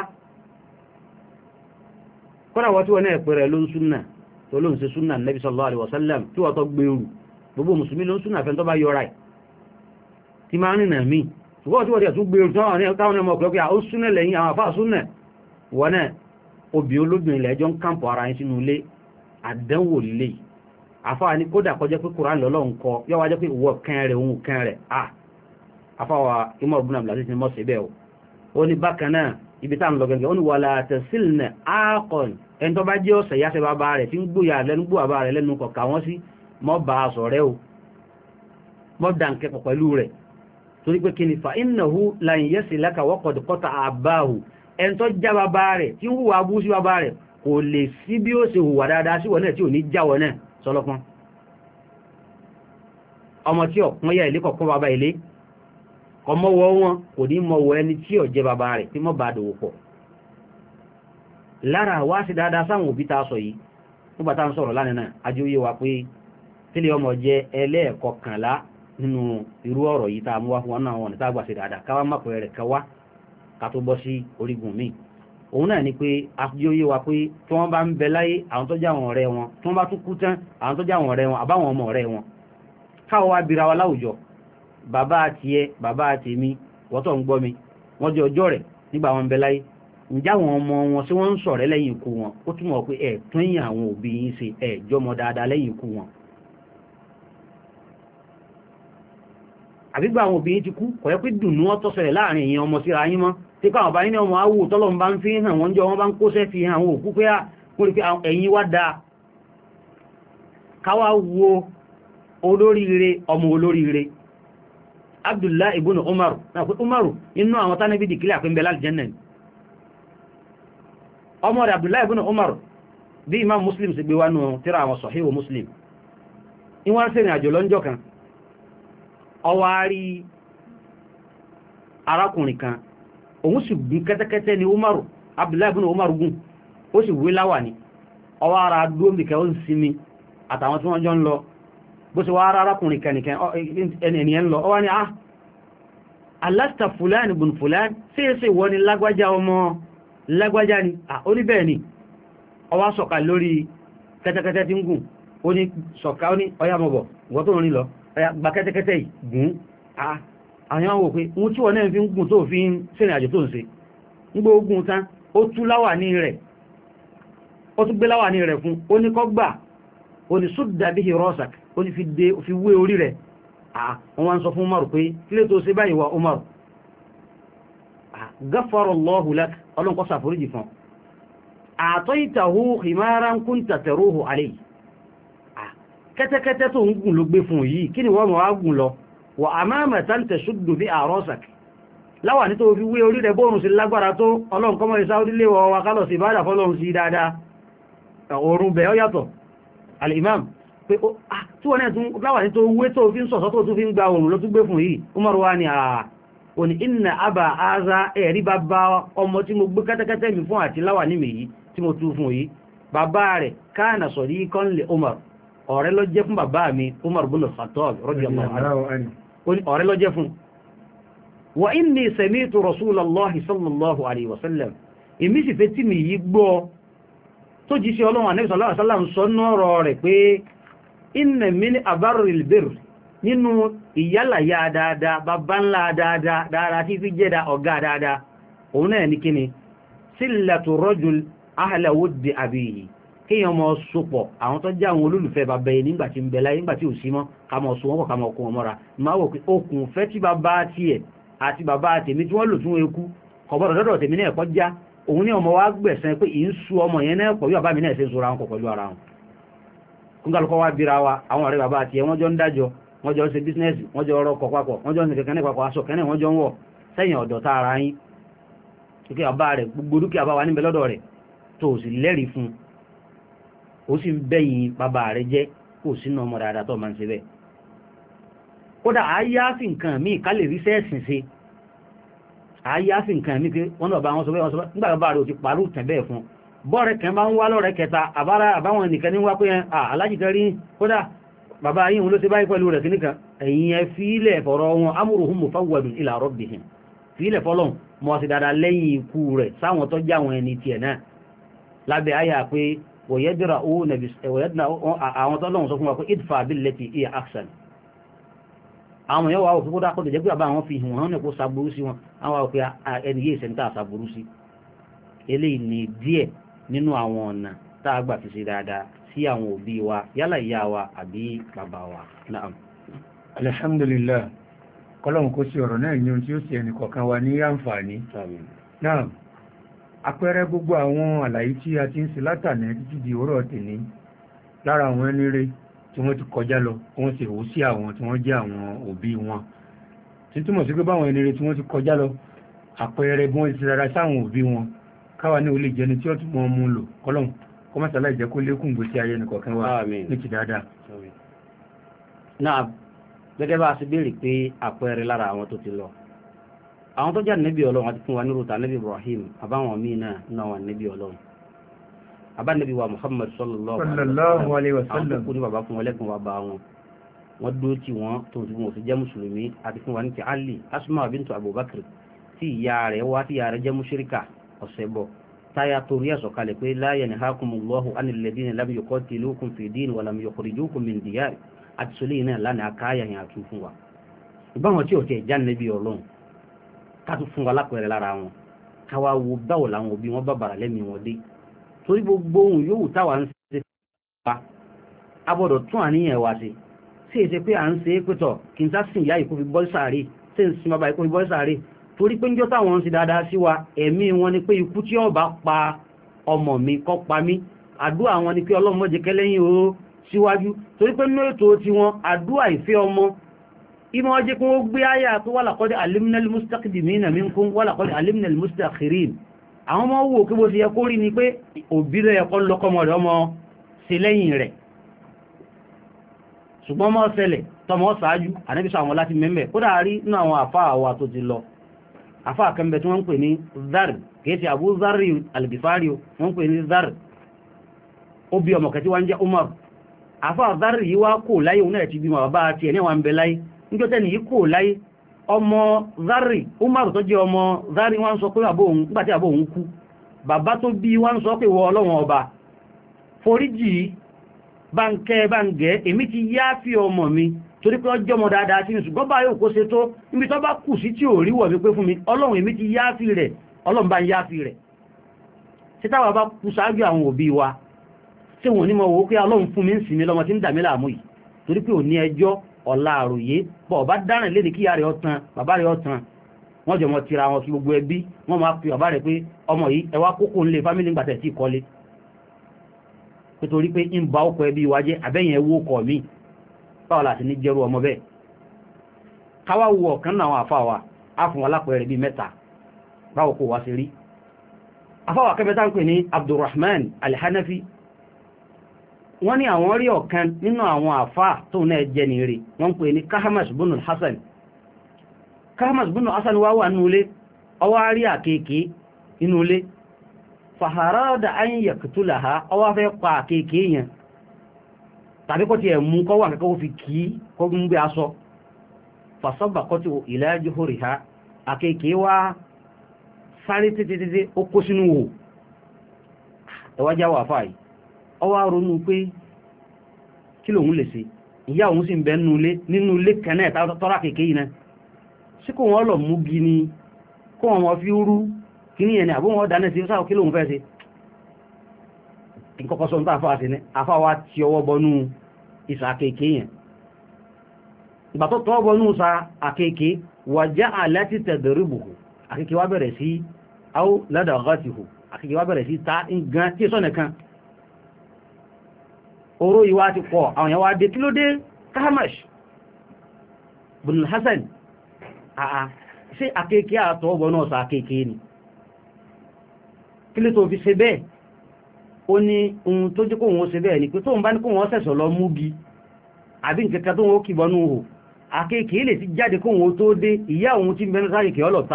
kọ́nà wọ́n tí wọ́n náà pẹ̀rẹ̀ ló ń súnà tó ló ń ṣe súnà Nabi sallallahu alaihi wasallam tí wọ́n tó gbèrú gbogbo mùsùlùmí ló ń súnà fẹ́ tó bá yọra ẹ̀ tí máa ń rìnà mí ṣùgbọ́n tí wọ́n tẹ̀ tún gbèrú táwọn ọmọ ọkùnrin ó súnà lẹ́yìn àwọn àfáà súnà wọ́n náà obì olóbìnrin lẹ́jọ́ ń kàmpọ̀ ara yín sínú ilé àdánwò lè àfáà ní kódà kọjá pé Kùránì lọ́lọ́ ń kọ yọ́ wá jẹ́ pé ìwọ kẹ́ rẹ̀ òun kẹ́ rẹ̀ à àfáà Umar ibn Abdul Aziz ni mọ́ sí bẹ́ẹ̀ ó ní bákan náà ibi tá ń lọ gẹ́gẹ́ ó ní wala tasilna áàkọ̀n ẹni tó bá jẹ́ ọ̀sẹ̀ yáṣẹ́ bàbá rẹ̀ tí ń gbóyà lẹ́nu gbó bàbá rẹ̀ lẹ́nu kọ̀ọ̀kà wọ́n sí mọ́ bá a sọ̀rẹ́ o mọ́ dànkẹ́pọ̀ pẹ̀lú rẹ̀ torí pé kí ni fa innahu lan yasilaka wa qad qata'a abahu ẹni tó já bàbá rẹ̀ tí ń hùwà bú sí bàbá rẹ̀ kò lè sí bí ó ṣe hùwà dáadáa sí wọn náà tí ò ní jáwọ náà sọlọ́pọ́n ọmọ tí ọ̀pọ̀ yà ilé kọ̀ọ̀kan bàbá ilé ọmọwọ́ wọn kò ní mọ̀wọ́ ẹni tí ó jẹ́ bàbá rẹ̀ tí mọ́ bá dòwò pọ̀ lára wá sí dáadáa sáwọn òbí ta sọ yìí nígbà tá ń sọ̀rọ̀ lánàá ajóyé wa pé tílé ọmọ jẹ́ ẹlẹ́ẹ̀kọkànlá nínú irú ọ̀rọ̀ yìí tá a mú wá fún wọn náà wọn ní tá a gbà sí dáadáa káwá má pẹ̀rẹ̀ rẹ̀ káwá ká tó bọ́ sí orígun míì òun náà ni pé ajóyé wa pé tí wọ́n bá ń bẹ láyé àwọn tó jẹ́ àwọn ọ̀rẹ́ wọn tí wọ́n bá tún kú tán àwọn tó jẹ́ àwọn ọ̀rẹ́ wọn àbáwọn ọmọ ọ̀rẹ́ wọn káwọ́ wá bira wa láwùjọ bàbá àti ẹ bàbá àti mi wọ́tọ̀ ń gbọ́ mi wọ́n jẹ́ ọjọ́ rẹ̀ nígbà wọn bẹ láyé ǹjẹ́ àwọn ọmọ wọn sí wọ́n ń ṣọ̀rẹ́ lẹ́yìn ikú wọn ó túnmọ̀ pé ẹ̀ tún yìn àwọn òbí yín ṣe ẹ̀ jọmọ dáadáa lẹ́yìn ikú wọn àbígbà àwọn òbí yín ti kú kò yẹ pé dùnú ọ́ tọ́sẹ̀rẹ̀ láàrin èèyàn ọmọ síra yín mọ́ tí káwọn ọba yín ní ọmọ awò tọ́lọ́run bá ń fi hàn wọ́n jọ wọ́n bá ń kóṣẹ́ fi hàn àwọn òkú pé kó rí pé ẹ̀yin wá dáa káwá wo olóríire ọmọ olóríire Abdullah ibn Umar náà pé Umaru inú àwọn tánàbí dìkílẹ̀ àpín bẹ̀lá aljanna ọmọ rẹ̀ Abdullah ibn Umar bí Imam Muslim sì gbé wá nù tíra àwọn Sahih Muslim ìwọ́n sí ìrìn àjò lọ́njọ́ kan ọwárí arákùnrin kan òun sì gún kẹ́tẹ́kẹ́tẹ́ ni Umaru Abdullah ibn Umar gún ó sì wé láwà ní ọwá ara dóòmìkẹ́ ó ń sinmi àtàwọn tí wọ́n jọ ń lọ bó ṣe wá ara arákùnrin kẹnìkẹ́ ẹnìyàn lọ ọwá ni ah alasta fulani bun fulani sí ẹsẹ̀ wọ́n ni lágbájá ọmọ lágbájá ni ah ó ní bẹ́ẹ̀ ni ọwá sọ̀ka lórí kẹ́tẹ́kẹ́tẹ́ tí ń gùn ó ní sọ̀ka ó ní ọya mọ̀bọ̀ wọ́n tó rìn lọ ọya gba kẹ́tẹ́kẹ́tẹ́ yìí gùn ah àwọn wò pé wọ́n tí wọ́n náà fi ń gùn tó fi ń sẹ́rìn àjò tó ń ṣe ń gbé ogun tán ó tú láwàní rẹ̀ ó tún gbé láwàní rẹ̀ fún ó ní kọ́ gbà ó ní sudda bihi rasak ó ní fi dé fi wé orí rẹ̀ ah wọ́n wá ń sọ fún Umaru pé kílé tó ṣe báyìí wa Umaru ah ghafarallahu lak ọlọ́n kọ́ sàforíjì fún a'taytahu khimaran kunta taruhu alayhi ah kẹ́tẹ́kẹ́tẹ́ tó ń gùn ló gbé fún yìí kí ni wọ́n mọ̀ á gùn lọ wa amamatan tashuddu bi rasak láwà ní tó fi wé orí rẹ̀ bóòrùn sí lágbára tó ọlọ́run kọ́mọ́ ìsá orílẹ̀ wọ wa kálọ̀ sí ìbádà fọ́lọ́run sí dáadáa òórùn bẹ̀ ọ yàtọ̀ al-imam pé tí wọ́n náà tún láwà ní tó wé tó fi ń sọ̀sọ́ tó tún fi ń gba òórùn ló tún gbé fún yìí Umar wa ni àà ò ní inna aba aza ẹ̀rí bàbá ọmọ tí mo gbé kẹ́tẹ́kẹ́tẹ́ mi fún àti láwà ní mi yìí tí mo tú fún yìí bàbá rẹ̀ kana sadiqan li Umar ọ̀rẹ́ ló jẹ́ fún bàbá mi Umar bin Khattab radiyallahu anhu ọ̀rẹ́ ló jẹ́ fún wa inni sami'tu rasulallahi sallallahu alaihi wasallam èmi sì fẹ́ tí mi yìí gbọ́ tó jí sí ọlọ́run ànábì sallallahu alaihi wasallam sọ nọ́rọ̀ rẹ̀ pé inna min abarril birr nínú ìyálàyà dáadáa bàbá ńlá dáadáa dáadáa tí fi jẹ́dá ọ̀gá dáadáa òun náà ní kíni sílẹ̀tù rọ́jùl ahla wuddi abihi kíyàn mọ́ sopọ̀ àwọn tó jẹ́ àwọn olólùfẹ́ bàbá yìí nígbàtí ń bẹ láyé nígbàtí ò sí mọ́ ká mọ́ so wọ́n pọ̀ ká mọ́ okun ọmọra máa wò pé okùn fẹ́ tí bàbá tiẹ̀ àti bàbá tèmi tí wọ́n lò tún eku kọ̀bọ̀dọ̀ dọ́dọ̀ tèmi náà kọ́ já òun ní ọmọ wa gbẹ̀sẹ̀ pé ì ń su ọmọ yẹn náà pọ̀ bí bàbá mi náà ṣe ń sora wọn kọ̀ pẹ̀lú ara wọn kúńkàlùkọ́ wa bíra wa àwọn ọ̀rẹ́ bàbá tiẹ̀ wọ́n jọ ń dájọ́ wọ́n jọ ń ṣe bísínẹ́sì wọ́n jọ ọrọ̀ kọ̀ papọ̀ wọ́n jọ ń ṣe kẹ̀kẹ́ náà papọ̀ aṣọ kẹ́nẹ̀ wọ́n jọ ń wọ̀ sẹ́yìn ọ̀dọ̀ tá ara yín kíkẹ́ bàbá rẹ̀ gbogbo dúkìá bá wà níbẹ̀ lọ́dọ̀ rẹ̀ tó o sì lẹ́rìí fún ó sì ń bẹ́yìn bàbá rẹ̀ jẹ́ kó o sínú ọmọ dáadáa tó máa ń ṣe bẹ́ẹ̀ kódà àyà sí nǹkan míì ká lè rí sẹ́ẹ̀sìn ṣe àyà sí nǹkan míì pé wọ́n náà bá wọn sọ bẹ́ẹ̀ wọ́n sọ bẹ́ẹ̀ nígbà bàbá rẹ̀ ò ti parú tẹ̀ bẹ́ẹ̀ fún bọ́ọ̀rẹ́ kan bá ń wá lọ́rẹ́ kẹta àbáwọn nìkan ní wá pé alájì kan rí kódà bàbá yín ló ṣe báyìí pẹ̀lú rẹ̀ kíníkan ẹ̀yìn ẹ fílẹ̀ fọ̀rọ̀ wọn amruhum mufawwadun ila rabbihim fílẹ̀ fọ́lọ́n mọ́ sí dáadáa lẹ́yìn ikú rẹ̀ sáwọn tó já wọn ẹni tiẹ̀ náà lábẹ́ àyà pé wọ̀yẹ́dìrà ó nàbí àwọn tó lọ́wọ́ sọ fún wa pé idfa billati hiya ahsan àwọn yẹn wà ó fún kódà kó tẹ̀jẹ́ pé àbá àwọn fi hàn ní kó sàbúrú sí wọn àwọn àwọn pé ẹni yé ìsẹ̀ntà sàbúrú sí eléyìí ní díẹ̀ nínú àwọn ọ̀nà tá a gbà fi ṣe dáadáa sí àwọn òbí wa yálà ìyá wa àbí bàbá wa naam. alhamdulillah kọ́lọ̀n kó sí ọ̀rọ̀ náà ní ohun tí ó sì ẹnì kọ̀ọ̀kan wa ní àǹfààní náà àpẹẹrẹ gbogbo àwọn àlàyé tí a ti ń ṣe látàní títí di òwúrọ̀ tèmi lára àwọn ẹni rere tí wọ́n ti kọjá lọ wọ́n sì hù sí àwọn tí wọ́n jẹ́ àwọn òbí wọn títúmọ̀ sí pé báwọn ẹni rere tí wọ́n ti kọjá lọ àpẹẹrẹ bí wọ́n ti rárá sáwọn òbí wọn káwa ní olè jẹni tí ó tún mọ́ mú lò kọ́lọ̀n kọmọ́sálà ìjẹ́ kó lékún gbèsè ayé nìkọ̀ọ̀kan wa ní ti dáadáa. náà gẹ́gẹ́ bá a ṣe béèrè pé àpẹẹrẹ lára àwọn tó ti lọ àwọn tó jẹ́ nẹ́bí ọlọ́run àti fún wa ní rúta nẹ́bí Ibrahim àbáwọn míì náà náà wà nẹ́bí ọlọ́run àbá nẹ́bí wa Muhammad sallallahu alaihi wasallam àwọn tó kú ní bàbá fún wọn lẹ́kùn wa bá wọn wọ́n dúró tí wọ́n tó ti wọn ò fi jẹ́ mùsùlùmí àti fún wa ní ti Ali Asma bintu Abubakar tí ìyá rẹ̀ wá tí ìyá rẹ̀ jẹ́ mùṣírikà ọ̀sẹ̀ bọ̀ táyà torí ẹ̀sọ̀ kalẹ̀ pé la yanhakumullahu anil ladina lam yuqatilukum fi din wa lam yukhrijukum min diyar àti sọlé iná lánàá káyà yẹn àtún fún wa ìbáwọn tí ò tẹ̀ já nẹ́bí ọlọ́run ká tún fún wa lápẹẹrẹ lára wọn káwa wo báwo làwọn òbí wọn bá bàrà lẹ́mìí wọn dé torí gbogbo ohun yóò táwa ń ṣe wa a gbọ́dọ̀ tún àníyàn wa ṣe sí èsè pé à ń ṣe é pẹ́tọ̀ kí n sá sìn ìyá ìkó fi bọ́ sáré sí ń sin bàbá ìkó fi bọ́ sáré torí pé níjọ́ táwọn ń ṣe dáadáa sí wa ẹ̀mí wọn ni pé ikú tí ó bá pa ọmọ mi kó pa mí àdúrà wọn ni pé ọlọ́run má jẹ́ kẹ́lẹ́yìn o síwájú torí pé nínú ètò tí wọn àdúrà ìfẹ́ ọmọ ìmọ̀ ọjẹ́ kí wọ́n gbé ayà tó wà laqad alimna al-mustaqdimina minkum wà laqad alimna al-mustakhirin àwọn ọmọ wò kí bó ti yẹ kó rí ni pé òbí rẹ̀ ẹ̀kọ́ lọ́kọ́mọ rẹ̀ ọmọ sí lẹ́yìn rẹ̀ ṣùgbọ́n mọ́ ṣẹlẹ̀ tọmọ ṣáájú ànábìsọ àwọn láti mẹ́mẹ́ kódà rí nínú àwọn àfá àwà tó ti lọ àfá àkẹ́mbẹ̀ tí wọ́n ń pè ní Zar kìí Abu Zarri al-Ghifari wọ́n ń pè ní Zar ó bí ọmọ kẹtí wọ́n jẹ́ Umar àfá Zarri yìí wá kò láyé òun náà ti bí wọn bàbá àti ẹ̀ ní wọn bẹ láyé níjọ́tẹ́ ní ikú láyé ọmọ Zarri Umar tó jẹ́ ọmọ Zarri wọ́n sọ pé nígbàtí àbò òun kú bàbá tó bí wọ́n sọ pé wọ Ọlọ́run ọba foríjì báńkẹ́ báńgẹ́ èmi ti yá fi ọmọ mi torí pé ọjọ́ mọ̀ dáadáa sí mi ṣùgbọ́n bá yóò kó ṣe tó níbi tó bá kù sí tí ò rí wọ̀ mi pé fún mi Ọlọ́run èmi ti yá fi rẹ̀ Ọlọ́run bá ń yá fi rẹ̀ ṣé táwa bá kú ṣáájú àwọn òbí wa tí wọ́n ní mọ̀ wò pé Ọlọ́run fún mi ń sinmi lọ́mọ tí ń dà mí láàmú yìí torí pé ò ní ẹjọ́ ọ̀la àròyé bọ̀ bá dáràn léde kí ìyá rẹ̀ ọ̀tàn bàbá rẹ̀ ọ̀tàn wọ́n jọ mọ̀ tira wọn kí gbogbo ẹbí wọ́n máa fi bàbá rẹ̀ pé ọmọ yìí ẹwà kókó ńlẹ̀ fámílì ń gbàtẹ̀ tí kọ́lé nítorí pé ń ba ọkọ̀ ẹbí wa jẹ́ àbẹ́yìn ẹwọ́ ọkọ̀ mi báwo láti ní jẹ́rú ọmọ bẹ́ẹ̀ káwá wo ọ̀kan náà àfa wa á fún alápẹ̀rẹ̀ bí mẹ́ta báwo kò wá sí rí afáwà kẹfẹ́ta ń pè ní Abdurrahman Al-Hanafi wọ́n ní àwọn rí ọ̀kan nínú àwọn àfá tó náà jẹ́ ní rí wọ́n pè ní Kahmas bin Hassan Kahmas bin Hassan wá wà nínú ilé ọwá rí àkekèé inú ilé fàhàrádà an yaqtulaha ọwá fẹ́ pa àkekèé yẹn tàbí kọ́ ti ẹ̀ mú kọ́ wà kẹ́kọ́ fi kí kọ́ ń gbé aṣọ fasabaqat ila juhuriha àkekèé wá sáré títí ó kó sínú wò ẹwàjá wà fáyì ọwá ronú pé kí lòun lè ṣe ìyá òun sì ń bẹ nínú ilé kẹ́nẹ̀ tọ́rọ àkekèé yìí náà sí kò wọ́n lọ mú bí ní kó wọn fi rú kí ní ẹni àbú wọn dáná sí sáà kí lòun fẹ́ ṣe ìkọ́kọ́ sọ nípa àfáà sí ní àfáà ti ọwọ́ bọnú ìsà àkekèé yẹn ìgbà tó tọ́ bọnú ìsà àkekèé wàjá àláti tadribuhu àkekèé wá bẹ̀rẹ̀ sí áó ládàgátìhù àkekèé wá bẹ̀rẹ̀ sí ta gan tí sọ́nà kan oró ìwá ti pọ̀ àwọn ìyàwó adé kí ló dé Kahmas bin Hassan àà sí àkekèé àtọ́ bọnú ìsà àkekèé ni kí ló tó fi ṣe bẹ́ẹ̀ ó ní ohun tó jẹ́ kó wọ́n ṣe bẹ́ẹ̀ ni pé tó ń bá ní kó wọ́n sẹ̀sọ̀ lọ mú bí àbí nkẹ́kẹ́ tó wọ́n kì bọ́nú hò àkekèé lè ti jáde kó wọ́n tó dé ìyá òun tí mẹ́rin sáàkèké ọlọ́ta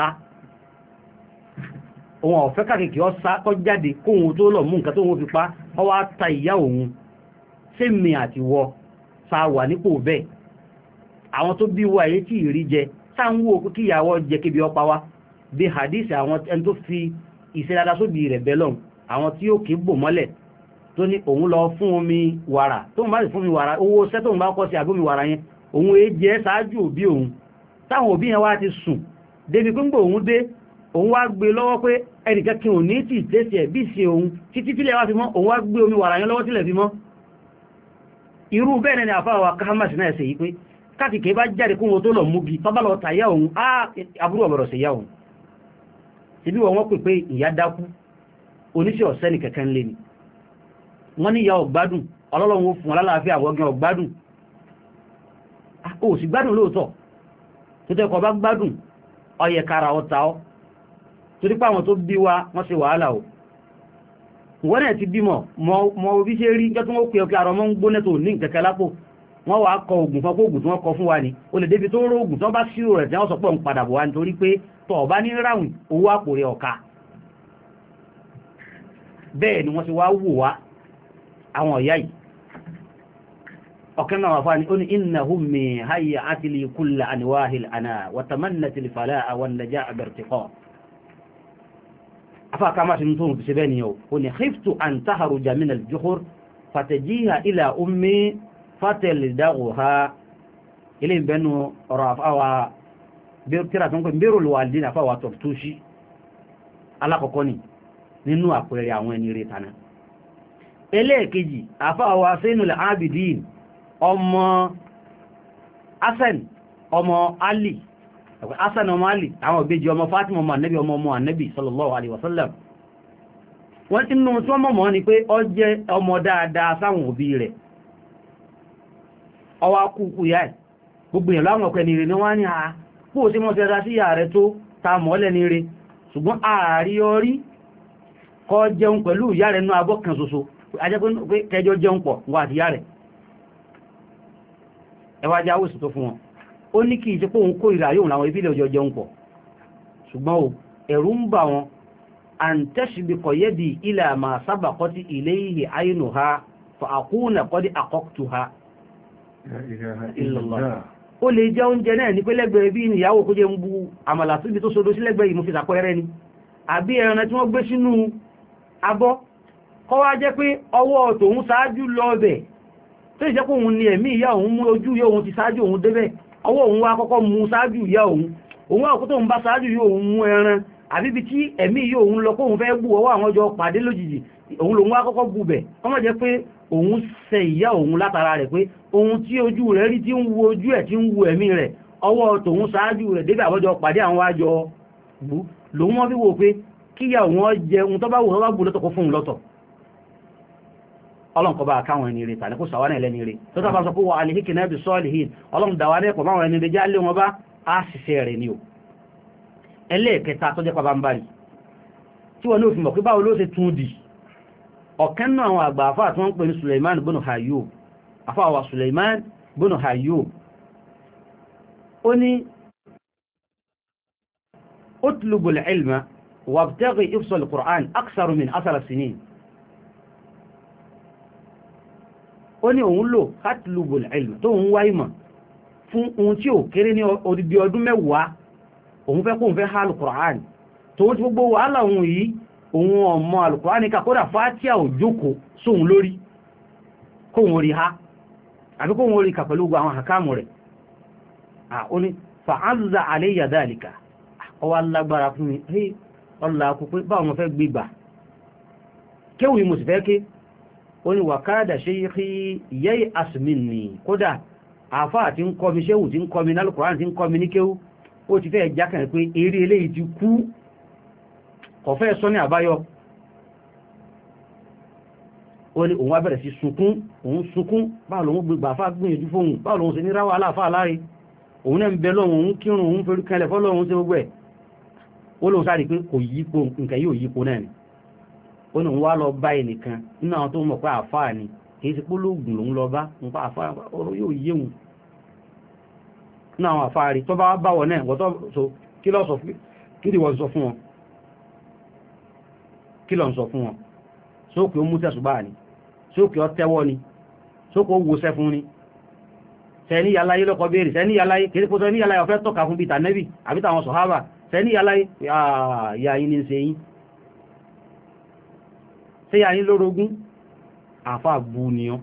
òun ọ̀fẹ́ kàkèké ọsá kọ́ jáde kó wọ́n tó lọ mú nǹkan tó wọ́n fi pa ọwá ta ìyá òun sẹ́mi àti wọ sa wà nípò bẹ́ẹ̀ àwọn tó bí wà yé tí ìrí jẹ sáńwó kí ìyàwó jẹ kébi ọpa wa bí hadith àwọn ẹni tó fi ìṣẹ́dára sóbi rẹ̀ bẹ́lọ́n àwọn tí ó kìí bò mọ́lẹ̀ tó ní òun lọ fún omi wàrà tó ń bá sì fún mi wàrà owó ṣẹ́ tó ń bá kọ́ sí àgbómi wàrà yẹn òun èé jẹ́ ṣáájú òbí òun táwọn òbí yẹn wá ti sùn débi pé ń gbò òun dé òun wá gbé lọ́wọ́ pé ẹnìkan kí òun ní tí ìtẹ́sì ẹ̀ bí ṣe òun títí tílẹ̀ wá fi mọ́ òun wá gbé omi wàrà yẹn lọ́wọ́ tílẹ̀ fi mọ́ irú bẹ́ẹ̀ ni àfáwà Kahmas náà ṣe yí pé káàkiri bá jáde kó wọn tó lọ mú bí tọ́bá lọ tàyà òun á aburú ọ̀bọ̀rọ̀ sí yá òun síbí wọn wọ́n pè pé ìyá dákú oníṣẹ́ ọ̀sẹ́ ní kẹ̀kẹ́ ńlé ni wọ́n ní ìyá ọ̀gbádùn ọlọ́lọ́wọ́ fún alálàáfíà àwọ̀gán ọ̀gbádùn ó sì gbádùn lóòtọ́ tó tẹ́kọ̀ bá gbádùn ọyẹ kára ọta ọ́ torí pé àwọn tó bí wa wọ́n ṣe wàhálà o wọ́n náà ti bímọ mọ bí ṣe rí jẹ́ tó wọ́n pè ọkẹ́ àrọ mọ́ ń gbóná tó ní kẹ̀kẹ́ lápò wọ́n wá kọ ògùn fún ọkọ̀ tí wọ́n kọ fún wa ni o lè débi tó rọ ògùn tó bá ṣírò rẹ̀ tí wọ́n sọ pọ̀ ń padà bọ̀ wá nítorí pé tọ̀ ọ̀bá ní ráwìn owó àpò rẹ̀ ọ̀ka bẹ́ẹ̀ ni wọ́n ti wá wò wá àwọn ọ̀yá yìí ọ̀kan náà wà fáni ó ní innahum min hayya'ati li kulli anwahil ana wa tamannati li fala'a wan naja'a bi irtiqa afa kama tin tun bi bẹ́ẹ̀ ni yo ó ní khiftu an tahruja min al-juhur fatajiha ila ummi fataldaguha ilé benu rafawa bi tira ton ko birul walidina fa wa toftushi alakoko ni nínú àpẹẹrẹ àwọn ẹni rẹ̀ tánà ẹlẹ́ẹ̀kejì àfáàwà Zainul Abidin ọmọ Hasan ọmọ Ali Hasan ọmọ Ali àwọn òbejì ọmọ Fatima ọmọ Ànábì ọmọ ọmọ Ànábì sallallahu alaihi wasallam wọ́n ti nù tí wọ́n mọ̀ ní pé ó jẹ́ ọmọ dáadáa sáwọn òbí rẹ̀ ọwá kúkú yá ẹ̀ gbogbo èèyàn láwọn ọ̀pẹ́ ni rẹ̀ ní wọ́n ní a kó sí mọ́ tẹ́ra sí ìyá rẹ̀ tó ta mọ́lẹ̀ ní rẹ̀ ṣùgbọ́n ààrí orí kọ jẹun pẹ̀lú ìyá rẹ̀ ní abọ́ kan ṣoṣo ajẹ́ pé kẹjọ jẹun pọ̀ wà àti ìyá rẹ̀ ẹwà jẹ́ àwòsì tó fún wọn ó ní kí ìṣẹ́ pòun kó ìrà yóò láwọn ìbílẹ̀ ọjọ́ jẹun pọ̀ ṣùgbọ́n o ẹ̀rù ń bà wọn an tashbiqa yadi ila ma sabaqati ilayhi aynuha fa aquna qad aqaqtuha illallah ó lè jẹ oúnjẹ náà ní pé lẹ́gbẹ̀ẹ́ bí ìyàwó kó jẹ ń bu àmàlà síbi tó sodo sí lẹ́gbẹ̀ẹ́ yìí mo fi sàpẹ́rẹ́ ni àbí ẹran tí wọ́n gbé sínú abọ́ kọ́ wá jẹ́ pé ọwọ́ tòun ṣáájú lọ́ọ̀bẹ̀ tó ìjẹ́ pé òun ni ẹ̀mí ìyá òun mú ojú yóò òun ti ṣáájú òun débẹ̀ ọwọ́ òun wá kọ́kọ́ mú ṣáájú ìyá òun òun wá òkú tóun bá ṣáájú yóò òun mú ẹran àbíbi tí ẹ̀mí yóò òun lọ kóun fẹ́ bú ọwọ́ àwọn ọjọ́ pàdé lójijì òun lòun wá kọ́kọ́ bú bẹ̀ kọ́mọ̀ jẹ́ pé òun ṣe ìyá òun látara rẹ̀ pé ohun tí ojú rẹ̀ rí tí ń wo ojú ẹ̀ tí ń wo ẹ̀mí rẹ̀ ọwọ́ tòun ṣáájú rẹ̀ débẹ̀ àwọ́jọ́ pàdé àwọn wájọ bú lòun wọ́n fi wò pé kíyà wọn jẹ ohun tó bá wù lọ́wọ́ gbùlọ́tọ̀ kó fún un lọ́tọ̀ ọlọ́run kó bá káwọn ẹni rẹ̀ tàní kó sàwọn ẹlẹ́ni rẹ̀ tó tàbá sọ pé wà alìhíkì náà bí sọ́ọ̀lìhìn ọlọ́run dàwà ní ẹ̀kọ́ máwọn ẹni rẹ̀ já lé wọn bá á ṣiṣẹ́ rẹ̀ ni o ẹlẹ́ẹ̀kẹta tó jẹ́ pàbámbárì tí wọ́n ní òfin mọ̀ pé báwo ló ṣe tún dì ọ̀kan náà àwọn àgbà àfáà tí wọ́n ń pè ní Suleiman ibn Hayyub àfáà wa Suleiman ibn Hayyub ó ní utlubu al-ilma wabtaghi ifsa al-Qur'an akthar min ashara sinin ó ní òun lò utlubu al-ilma tó ń wá ìmọ̀ fún ohun tí ó kéré ní odidi ọdún mẹ́wàá òun fẹ́ kóun fẹ́ há al-Qur'an tó ti gbogbo wàhálà òun yìí òun ọmọ al-Qur'an ní kakódà fàtíà òjókòó sóhun lórí kóhun orí ha àbí kóhun orí kà pẹ̀lú gbogbo àwọn àkámù rẹ̀ ó ní fa'azza alayya dhalika ọwá lágbára fún mi hey ọlá kú pé báwọn fẹ́ gbígbà kéwì mo sì fẹ́ ké ó ní wàkádà shaykhi yẹ́ asminni kódà àfáà tí ń kọ́ mi ṣéwù tí ń kọ́ mi ní al-Qur'an tí ń kọ́ mi ní kéwù ó ti fẹ́ jákàn pé eré eléyìí ti kú kọ̀fẹ́ sọ ní àbáyọ ó ní òun wá bẹ̀rẹ̀ sí sunkún òun sunkún báwo lòun gbígbà àfáà gbìyànjú fóun báwo lòun ṣe ní ráwà aláàfáà láre òun náà ń bẹ lọ́wọ́ òun kírun òun fẹ́rú kẹlẹ̀ fọ́lọ́run ṣe gbogbo ẹ̀ ó lóun sáré pé kò yípo nǹkan yóò yípo náà ni ó ní òun wá lọ bá ẹnìkan nínú àwọn tó mọ̀ pé àfáà ni kìí ṣe pólógùn lòun lọ bá ń pa àfáà ọ̀rọ̀ yóò yé wọn nínú àwọn àfáà rí tó bá báwọ̀ náà wọ́n tó so kí ló sọ fún kí ni wọ́n sọ fún wọn kí ló ń sọ fún wọn sókè ó mú tẹ̀sùbá ni sókè ó tẹ́wọ́ ni sókè ó wòsẹ́ fún ni sẹ́ni yàláyé lọ́kọ̀ béèrè sẹ́ni yàláyé kìí kó sẹ́ni yàláyé ọ̀fẹ́ tọ́ka fún bí tànẹ́bì àbí tàwọn sọ̀hábà sẹ́ni yàláyé yà yìí ní ṣe yìí ṣe yà yìí lórogún àfà bú níyàn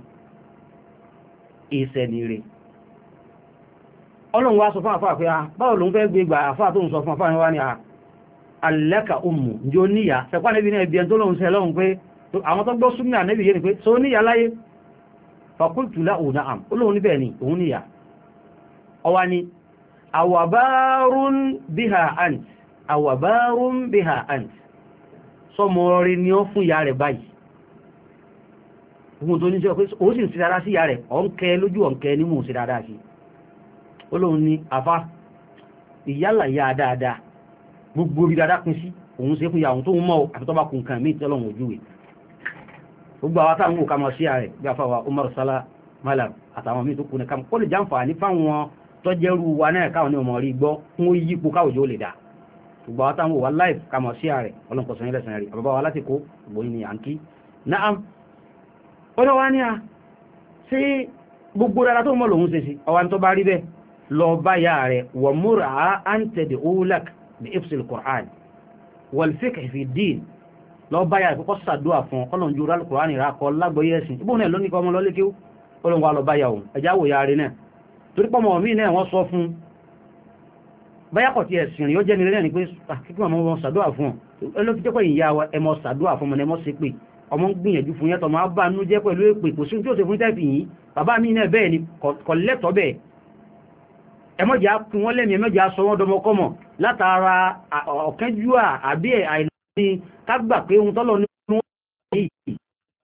ìṣẹ́ ni rẹ̀ ọlọ́run wá sọ fún àfà pé báwo lòun fẹ́ gbé gbà àfà tó ń sọ fún àfà ní wá ní alẹ́ka ummu ǹjẹ́ ó níyà sẹ́pá nẹ́bí náà bí ẹn tó lóun sẹ́ lọ́hun pé àwọn tó gbọ́ súnmọ́ nẹ́bí yé ni pé so níyà láyé fakultu lahu na'am olóhun níbẹ̀ ni òun níyà ọwá ni àwàbárún biha ant àwàbárún biha ant sọmọ rí ni ó fún ìyá rẹ̀ báyìí ohun tó ní sọ pé ó sì ń sí dáadáa sí ìyá rẹ̀ ọ̀nkẹ́ lójú ọ̀nkẹ́ ní mò ń sí dáadáa sí olóhun ni afá ìyálà ìyá dáadáa gbogbo bí dáadáa pín sí òun ṣe fún ìyá òun tó ń mọ́ àti tó bá kún nǹkan míì tí ọlọ́run ojúwe gbogbo àwọn táwọn òkà mọ̀ sí ààrẹ bí afáwà Umar Sala Malam àtàwọn míì tó kú ní kàmù kó lè jàǹfà ní fáwọn tọ́jẹ́rú wa náà káwọn ní ọmọ rí gbọ́ fún ó yípo káwòjó lè dá gbogbo àwọn táwọn wà láìf ká mọ̀ sí ààrẹ ọlọ́nkọ̀sán ilẹ̀ sàn rí àbábá wa láti kó gbòyìn ní àǹkí náà ó lọ wá ní a ṣé gbogbo dára tó mọ̀ lòun ṣe sí ọwá tó bá rí bẹ́ẹ̀ lọ bá yà rẹ̀ wà múra á ń tẹ̀dẹ̀ òwúlak bí ifsil Qur'an wal fiqh fi din lọ báyà ìkọ́kọ́ sàdúà fún ọlọ́run jù rálù Kùránì ìrákọ lágbóyé ẹ̀sìn ibùn náà lóníkọ ọmọ lọ́lé kí ọlọ́run wà lọ báyà òun ẹjá wò ya rí náà torí pọ́mọ̀ mí náà wọ́n sọ fún báyàkọ̀ tí ẹ̀sìn rí ó jẹ́ nílẹ̀ ní pé kíkọ́ ọmọ wọn sàdúà fún ẹlọ́fi jẹ́ pé ìyá ẹmọ sàdúà fún ọmọ ẹmọ sí pé ọmọ ń gbìyànjú fún yẹtọ̀ máa bá nú jẹ́ pẹ̀lú èpè kò sí tí ó ṣe fún tẹ́fì yìí bàbá mi náà bẹ́ẹ̀ ni kò lẹ́tọ̀ bẹ́ẹ̀ ẹmọ́jà kún wọ́n lẹ́mìí ẹmọ́jà sọ wọ́n dọmọkọ́mọ̀ látara ọ̀kẹ́júà àbí àìl ni kágbà pé ohun tọ́lọ ní wọ́n yìí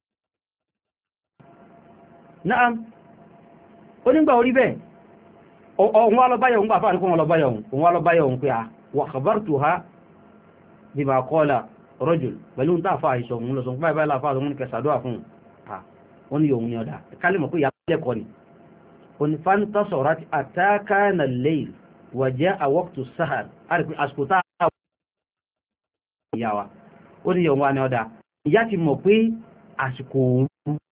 náà onígbà orí bẹ́ẹ̀ ọ̀hún wá lọ báyẹ̀ òun pàfà ní kún wọn lọ báyẹ̀ òun òun wá lọ báyẹ̀ òun pé à wà khabartuha bima qala rajul pẹ̀lú ń tàfà àìsọ̀ òun lọ sọ báyìí báyìí láfà òun ní kẹsàdọ́ fún ó ní òun ní ọ̀dà kálímọ̀ pé ìyá lẹ́kọ̀ọ́ ni òní fantasorat atakana al-layl wa ja'a waqtu as-sahar àrípé àsìkò tá ìyàwó ó ní yọ̀wọ́ ní ọ̀dá ìyá ti mọ̀ pé àsìkò òru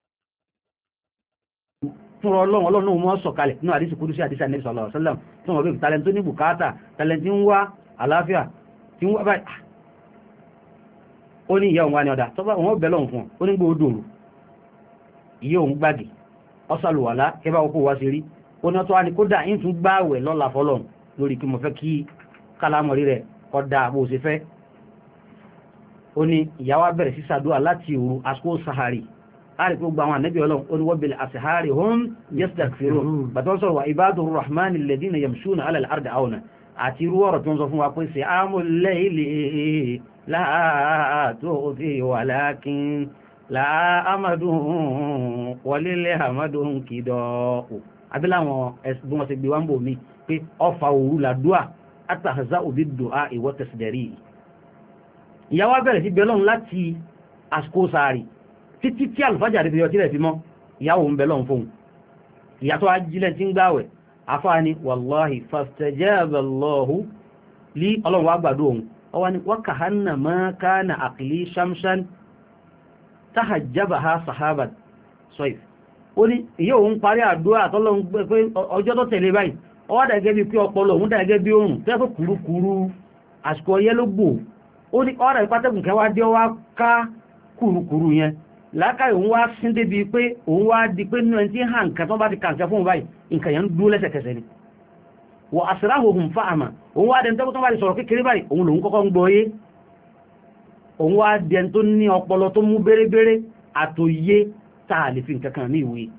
fún ọlọ́run ọlọ́run mọ́ sọ̀kalẹ̀ nínú àdísì kúrú sí àdísì Ànábì sallallahu alaihi wasallam tí wọ́n bí tàlẹ̀ tó ní bùkátà tàlẹ̀ tí ń wá àlàáfíà tí ń wá báyìí ó ní ìyá òun wá ní ọ̀dá tó bá wọn bẹ̀ lọ́hùn fún ó ní gbòó dòrò ìyá òun gbàgì ọ̀sàlùwàlá kẹbà òkú wá sí rí ó ní ọtọ́ wá ní kódà ń tún gbáwẹ̀ lọ́la fọlọ́run lórí kí mo fẹ́ kí kálámọ̀rí rẹ̀ kódà bó ṣe fẹ́ ó ní ìyàwó bẹ̀rẹ̀ sí sàdúà láti òru àsìkò sahari láti kó gba àwọn ànábì ọlọ́run ó ní wọ́n bẹ̀rẹ̀ àsìhárì hum yastaghfirun bàtọ́ sọ̀rọ̀ wà ibadur rahman alladhina yamshuna ala al-ardi awna àti irú ọ̀rọ̀ tó ń sọ fún wa pé sí amul layli la tu'ti walakin la amadun walil hamadun kidọ́ àbíláwọn ẹ̀sùn wọn ti gbé wá ń bò mí pé ọfà òru làdúà atahza'u bid-du'a wa tasdari ìyá wa bẹ̀rẹ̀ sí bẹ́lọ́n láti àsìkò sàárì títí tí alfajari fi yọ tí rẹ̀ fi mọ́ ìyàwó ń bẹ́lọ́n fún ìyà tó ajílẹ̀ tí ń gbáwẹ̀ afáàní wallahi fastajaba Allahu lí ọlọ́run wá gbàdó ohun ọwá ni wa kahannama kana aqli shamsan tahajjabaha sahabat soif ó ní ìyẹ́ òun parí àdúrà tọ́lọ́run pé ọjọ́ tó tẹ̀lé báyìí ọwá dàgẹ́ bí pé ọpọlọ òun dàgẹ́ bí oòrùn tẹ́ fẹ́ kúrúkúrú àsìkò ọyẹ́ ló gbò ó ní ọ̀rọ̀ ìpátẹ́gùn kẹwàá dé ọwá ká kúrúkúrú yẹn lákàí òun wá sín débi pé òun wá di pé nínú ẹni tí hàn nǹkan tó bá ti kàǹkẹ́ fún báyìí nǹkan yẹn ń dúró lẹ́sẹ̀kẹsẹ̀ ni wọ asrahuhum fa'ama òun wá dẹni tó bá ti sọ̀rọ̀ kékeré báyìí òun lòun kọ́kọ́ ń gbọ́ yé òun wá dẹni tó ní ọpọlọ tó mú bérebére àtòyé táà lè fi nǹkan kan ní ìwé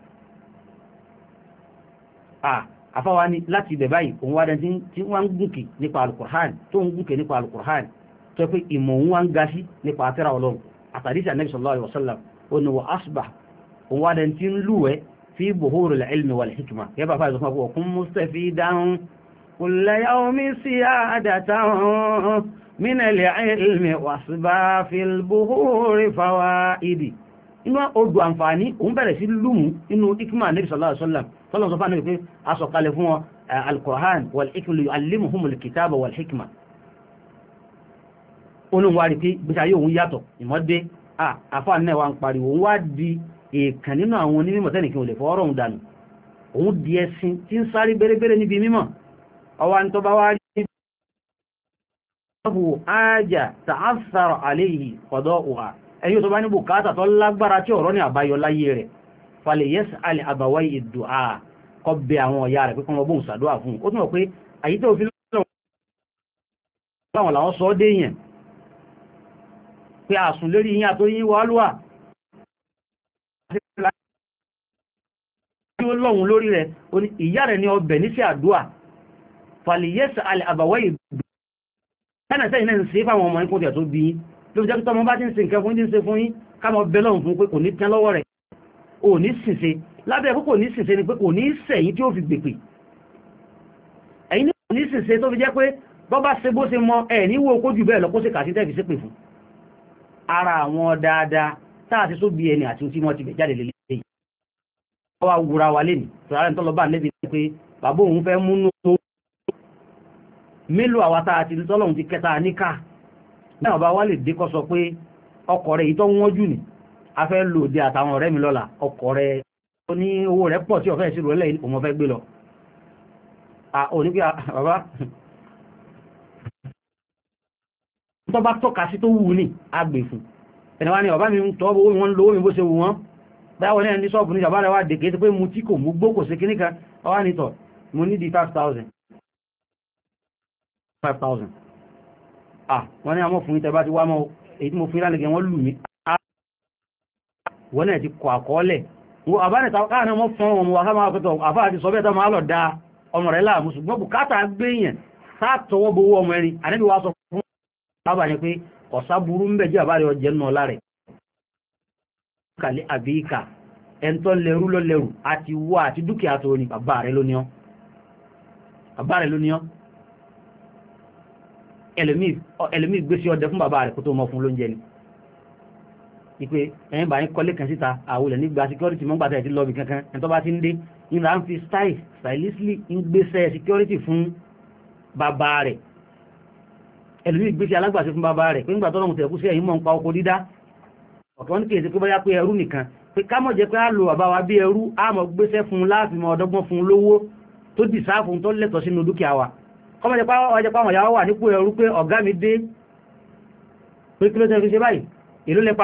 àfáwa ní láti ibẹ̀ báyìí òun wá dẹni tí wọ́n ń gùnkè nípa alukur'an tó ń gùnkè nípa alukur'an tó pé ìmọ̀ òun wá ń ga sí nípa àtẹ́rà ọlọ́run àtàdísì ànábì sallallahu alaihi wasallam ó ní wọ asbah òun wá dẹni tí ń lúwẹ́ fi buhuril ilmi wal hikma yẹ́ bá fáyẹ̀ sọ fún ọkùn mustafidan kulla yawmin siyadatan min al-ilmi wasba fil buhuri fawaidi inú odò àǹfààní òun bẹ̀rẹ̀ sí lúmù inú ikma ànábì sallallahu alaihi wasallam tọ́lọ̀ sọ fún ànábì pé a sọ kalẹ̀ fún wọn al-Qur'an wal hikma yu'allimuhumul kitaba wal hikma olóhun wá rí pé gbèsè ayé òun yàtọ̀ ìmọ́dé àfáà náà wá ń pariwo òun wá di èèkàn nínú àwọn onímọ̀ tẹ́nìkan ò lè fọ́ọ́rọ̀ òun dànù òun di ẹṣin tí ń sáré bẹ́rẹ́bẹ́rẹ́ níbi mímọ̀ ọwá ní tó bá wá rí ọ̀hún ájà ta'athara alayhi qada'uha ẹ̀yìn tó bá ní bùkátà tó lágbára tí ọ̀rọ̀ ní àbáyọ láyé rẹ̀ falẹ̀ yas'al abawayhi ad-du'a kọ́ bẹ àwọn ọ̀yá rẹ̀ pé kọ́ bóhùn sàdúà fún ó túnmọ̀ pé àyí tó fi láwọn làwọn sọ dé yẹn pé àsùn lérí yín àtó yí wàálùwà tí ó lọ́hun lórí rẹ̀ ìyá rẹ̀ ní ọbẹ̀ ní sí àdúà fàlìyẹ́sà alẹ́ àbàwẹ́ ìgbò ẹnẹ̀sẹ́ iná ń ṣe fáwọn ọmọ ikú tẹ̀ tó bí yín ló fi jẹ́ tọ́mọ bá ti ń ṣe nǹkan fún jíǹse fún yín káàmọ̀ bẹ lọ́hun fún pé kò ní tán lọ́wọ́ rẹ̀ ò ní sìnse lábẹ́ pé kò ní sìnse ni pé kò ní sẹ̀yìn tí ó fi gbèpè ẹ̀yìn ní kò ní sìnse tó fi jẹ́ pé bọ́ bá ṣe bó ṣe mọ ẹ̀ ní wo kójú bẹ́ẹ̀ lọ kó ṣe kàṣí tẹ́fi ṣépè fún ara àwọn dáadáa táà ti só bí ẹni àti tí wọ́n ti bẹ̀ jáde lè lè wá wúra wa lè ní tọ́rọ tó lọ bá nẹ́bí pé bàbá òun fẹ́ múnú tó mélòó àwátá àti tọ́lọ̀un ti kẹta níká náà bá wá lè dékọ́ sọ pé ọkọ̀ rẹ̀ ìtọ́ wọ́n jù ní a fẹ́ lò dé àtàwọn ọ̀rẹ́ mi lọ́la ọkọ̀ rẹ̀ tó ní owó rẹ̀ pọ̀ tí ọ̀fẹ́ ìṣirò lẹ́yìn òun fẹ́ gbé lọ bàbá tó bá tọ́ka sí tó wù ní agbè fún ẹni wá ní ọ̀bá mi ń tọ́ owó wọn lówó mi bó ṣe wù wọ́n báwọn ní ẹni sọ́ọ̀bù ní ìjàbá rẹ̀ wá dèké tó pé mú tí kò mú gbó kò sí kíní kan ọwá nítọ̀ mú ní di five thousand five thousand ah wọ́n ní àmọ́ fún ìtẹ́ bá ti wá mọ́ èyí tí mo fún ìrànlẹ̀gẹ̀ wọ́n lù mí wọ́n náà ti kọ àkọọ́lẹ̀ àbánìta káàná mọ́ fún ọmọ wa káàmà pẹ́tọ̀ àfá àti sọ bẹ́ta máa lọ da ọmọ rẹ̀ láàmú ṣùgbọ́n bùkátà gbéyàn sáàtọwọ́ bówó ọmọ ẹni àníbi wá sọ fún bàbá ní pé ọ̀sá burú ń bẹ̀jẹ́ àbárẹ̀ ọjẹ́ náà lárẹ̀ kàlẹ́ àbíkà ẹntọ́ lẹ́rú lọ lẹ́rù àti wọ́ àti dúkìá tó ní bàbá rẹ̀ lóníọ́ bàbá rẹ̀ lóníọ́ ẹlòmí gbésí ọdẹ fún bàbá rẹ̀ kó tó mọ́ fún lóúnjẹ ni ìpé ẹ̀yìn bá ń kọ́lé kan síta àwòlẹ̀ nígbà security mọ́ gbàtà ẹ̀tí lọ́bì kankan ẹ̀tọ́ bá ti ń dé ìrà ń fi style stylishly ń gbéṣẹ́ security fún bàbá rẹ̀ ẹlòmí gbésí alágbàṣe fún bàbá rẹ̀ pé nígbà tọ́lọ́mù tẹ̀kú sí ẹ̀yìn mọ́ ń pa oko dídá ọ̀kẹ́ wọ́n ní kèèsì pé báyá pé ẹrú nìkan pé ká mọ̀ jẹ́ pé á lo bàbá wa bí ẹrú á mọ̀ gbéṣẹ́ fún láàfin mọ́ ọdọ́gbọ́n fún lówó tó dì sáfún tó lẹ́tọ̀ sínú dúkìá wa kọ́mọ̀ jẹ́ pé àwọn ìyàwó wà nípò ẹrú pé ọ̀gá mi dé pé kí ló tẹ́ fi ṣe báyìí èló lẹ́pa